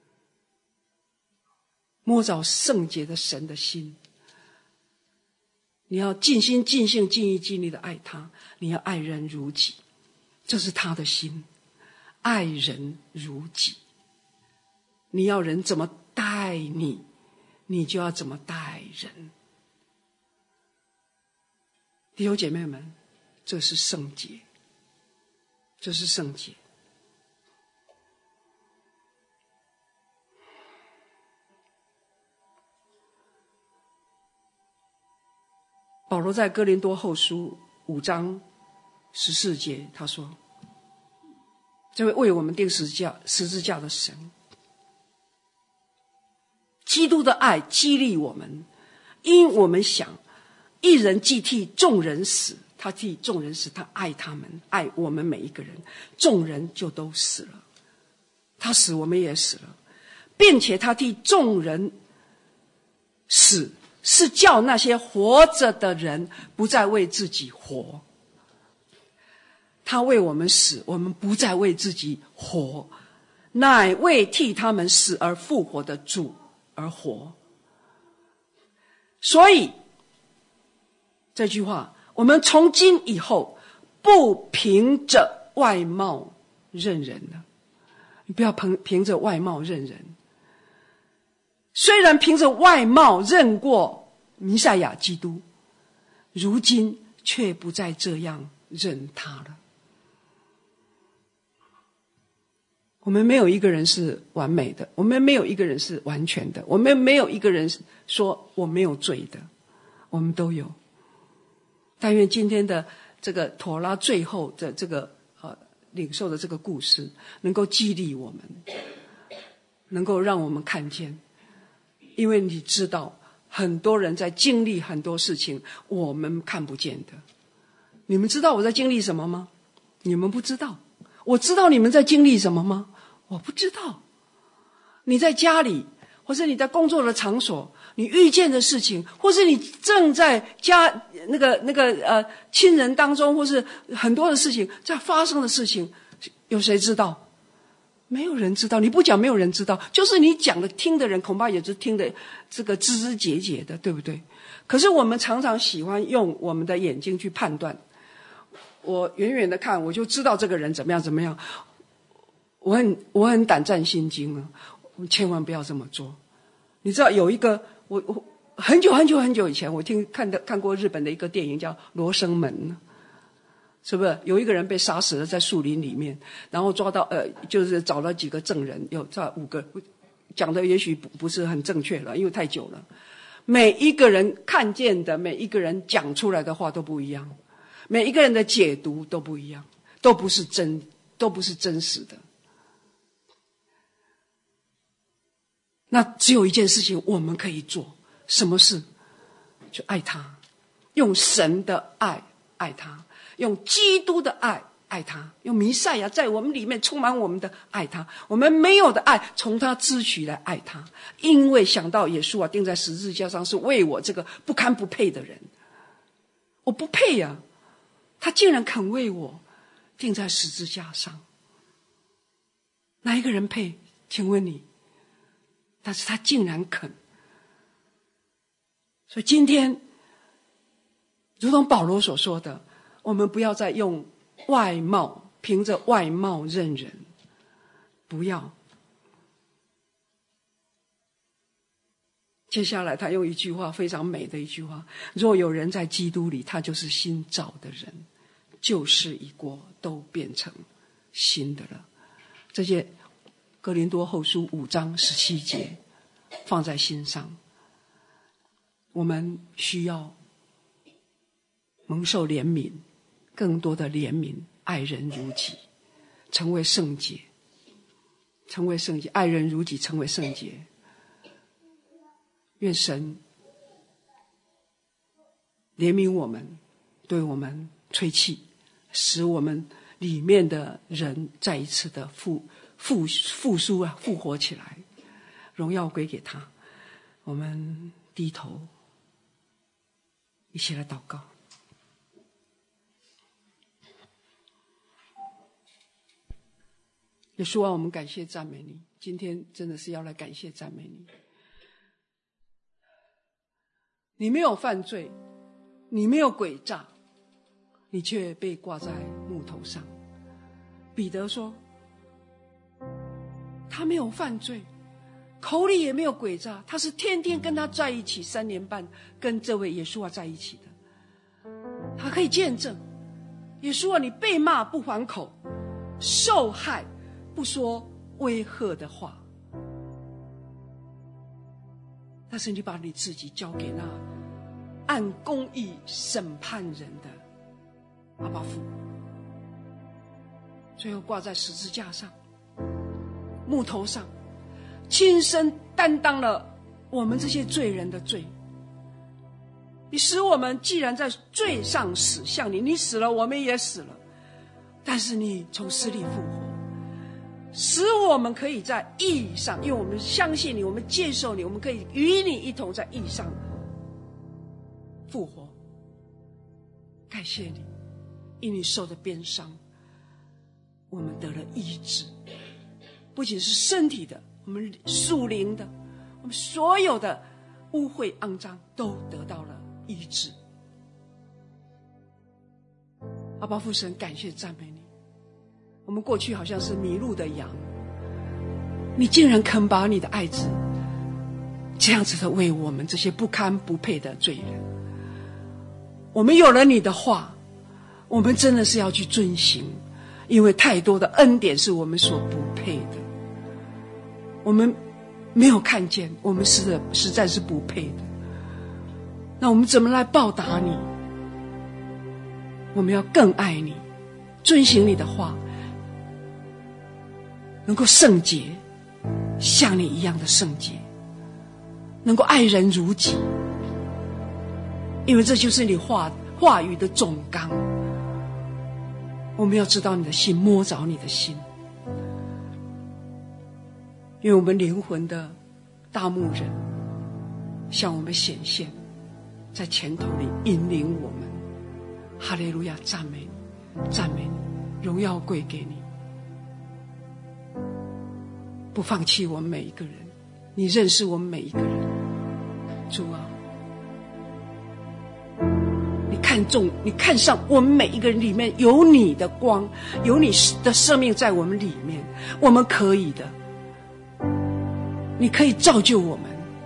Speaker 1: 摸着圣洁的神的心，你要尽心尽性尽意尽力的爱他，你要爱人如己，这是他的心，爱人如己。你要人怎么待你，你就要怎么待人。弟兄姐妹们，这是圣洁，这是圣洁。保罗在哥林多后书五章十四节他说，这位为我们钉十字架十字架的神，基督的爱激励我们，因我们想一人既替众人死，他替众人死，他爱他们，爱我们每一个人，众人就都死了，他死我们也死了，并且他替众人死，是叫那些活着的人不再为自己活。他为我们死，我们不再为自己活，乃为替他们死而复活的主而活。所以这句话，我们从今以后不凭着外貌认人了。你不要凭凭着外貌认人。虽然凭着外貌认过弥赛亚基督，如今却不再这样认他了。我们没有一个人是完美的，我们没有一个人是完全的，我们没有一个人说我没有罪的，我们都有。但愿今天的这个妥拉最后的这个呃领受的这个故事，能够激励我们，能够让我们看见。因为你知道，很多人在经历很多事情，我们看不见的。你们知道我在经历什么吗？你们不知道。我知道你们在经历什么吗？我不知道。你在家里，或者你在工作的场所， 你遇见的事情，或是你正在家那个那个呃亲人当中，或是很多的事情在发生的事情，有谁知道？没有人知道。你不讲，没有人知道。就是你讲的，听的人恐怕也是听的这个枝枝节节的，对不对？可是我们常常喜欢用我们的眼睛去判断。我远远的看，我就知道这个人怎么样怎么样。我很我很胆战心惊啊！千万不要这么做。你知道有一个我我很久很久很久以前，我听看的看过日本的一个电影叫《罗生门》，是不是？有一个人被杀死了在树林里面，然后抓到呃，就是找了几个证人，有这五个，讲的也许不不是很正确了，因为太久了。每一个人看见的，每一个人讲出来的话都不一样，每一个人的解读都不一样，都不是真，都不是真实的。那只有一件事情我们可以做，什么事？就爱他，用神的爱爱他，用基督的爱爱他，用弥赛亚在我们里面充满我们的爱他，我们没有的爱从他支取来爱他。因为想到耶稣啊钉在十字架上是为我这个不堪不配的人，我不配啊，他竟然肯为我钉在十字架上。哪一个人配？请问你？但是他竟然肯。所以今天如同保罗所说的，我们不要再用外貌，凭着外貌认人，不要。接下来他用一句话，非常美的一句话，若有人在基督里，他就是新造的人，旧事已过，都变成新的了。这些哥林多后书五章十七节放在心上，我们需要蒙受怜悯，更多的怜悯，爱人如己，成为圣洁，成为圣洁，爱人如己，成为圣洁。愿神怜悯我们，对我们吹气，使我们里面的人再一次的复复复苏啊，复活起来，荣耀归给他。我们低头，一起来祷告。耶稣啊，我们感谢赞美你，今天真的是要来感谢赞美你。你没有犯罪，你没有诡诈，你却被挂在木头上。彼得说，他没有犯罪，口里也没有诡诈，他是天天跟他在一起三年半，跟这位耶稣啊在一起的。他可以见证，耶稣啊，你被骂不还口，受害不说威吓的话，但是你把你自己交给那按公义审判人的阿爸父，最后挂在十字架上，木头上，亲身担当了我们这些罪人的罪。你使我们既然在罪上死，像你，你死了，我们也死了，但是你从死里复活，使我们可以在义上，因为我们相信你，我们接受你，我们可以与你一同在义上复活。感谢你，因你受的鞭伤，我们得了医治，不仅是身体的，我们属灵的，我们所有的污秽肮脏都得到了医治。阿爸父神，感谢赞美你。我们过去好像是迷路的羊，你竟然肯把你的爱子这样子的为我们这些不堪不配的罪人。我们有了你的话，我们真的是要去遵行，因为太多的恩典是我们所不配的，我们没有看见，我们是实在是不配的。那我们怎么来报答你？我们要更爱你，遵行你的话，能够圣洁，像你一样的圣洁，能够爱人如己，因为这就是你话话语的总纲。我们要知道你的心，摸着你的心，因为我们灵魂的大牧人向我们显现，在前头里引领我们。哈利路亚，赞美你，赞美你，荣耀归给你。不放弃我们每一个人，你认识我们每一个人，主啊，你看重，你看上我们每一个人里面有你的光，有你的生命在我们里面，我们可以的，你可以造就我们，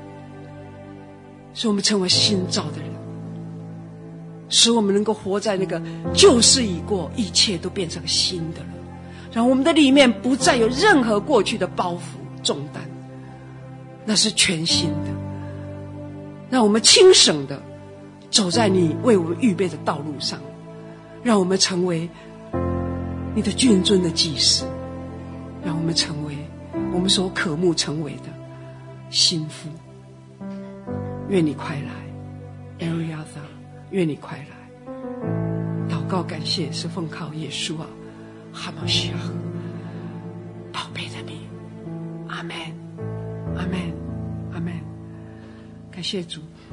Speaker 1: 使我们成为新造的人，使我们能够活在那个旧事已过，一切都变成新的了。让我们的里面不再有任何过去的包袱重担，那是全新的。让我们轻省的走在你为我们预备的道路上，让我们成为你的君尊的祭司，让我们成为我们所渴慕成为的心腹。愿你快来，艾瑞亚撒，愿你快来。祷告感谢是奉靠耶稣啊，哈马西亚宝贝的名，阿们，阿们，阿们。感谢主。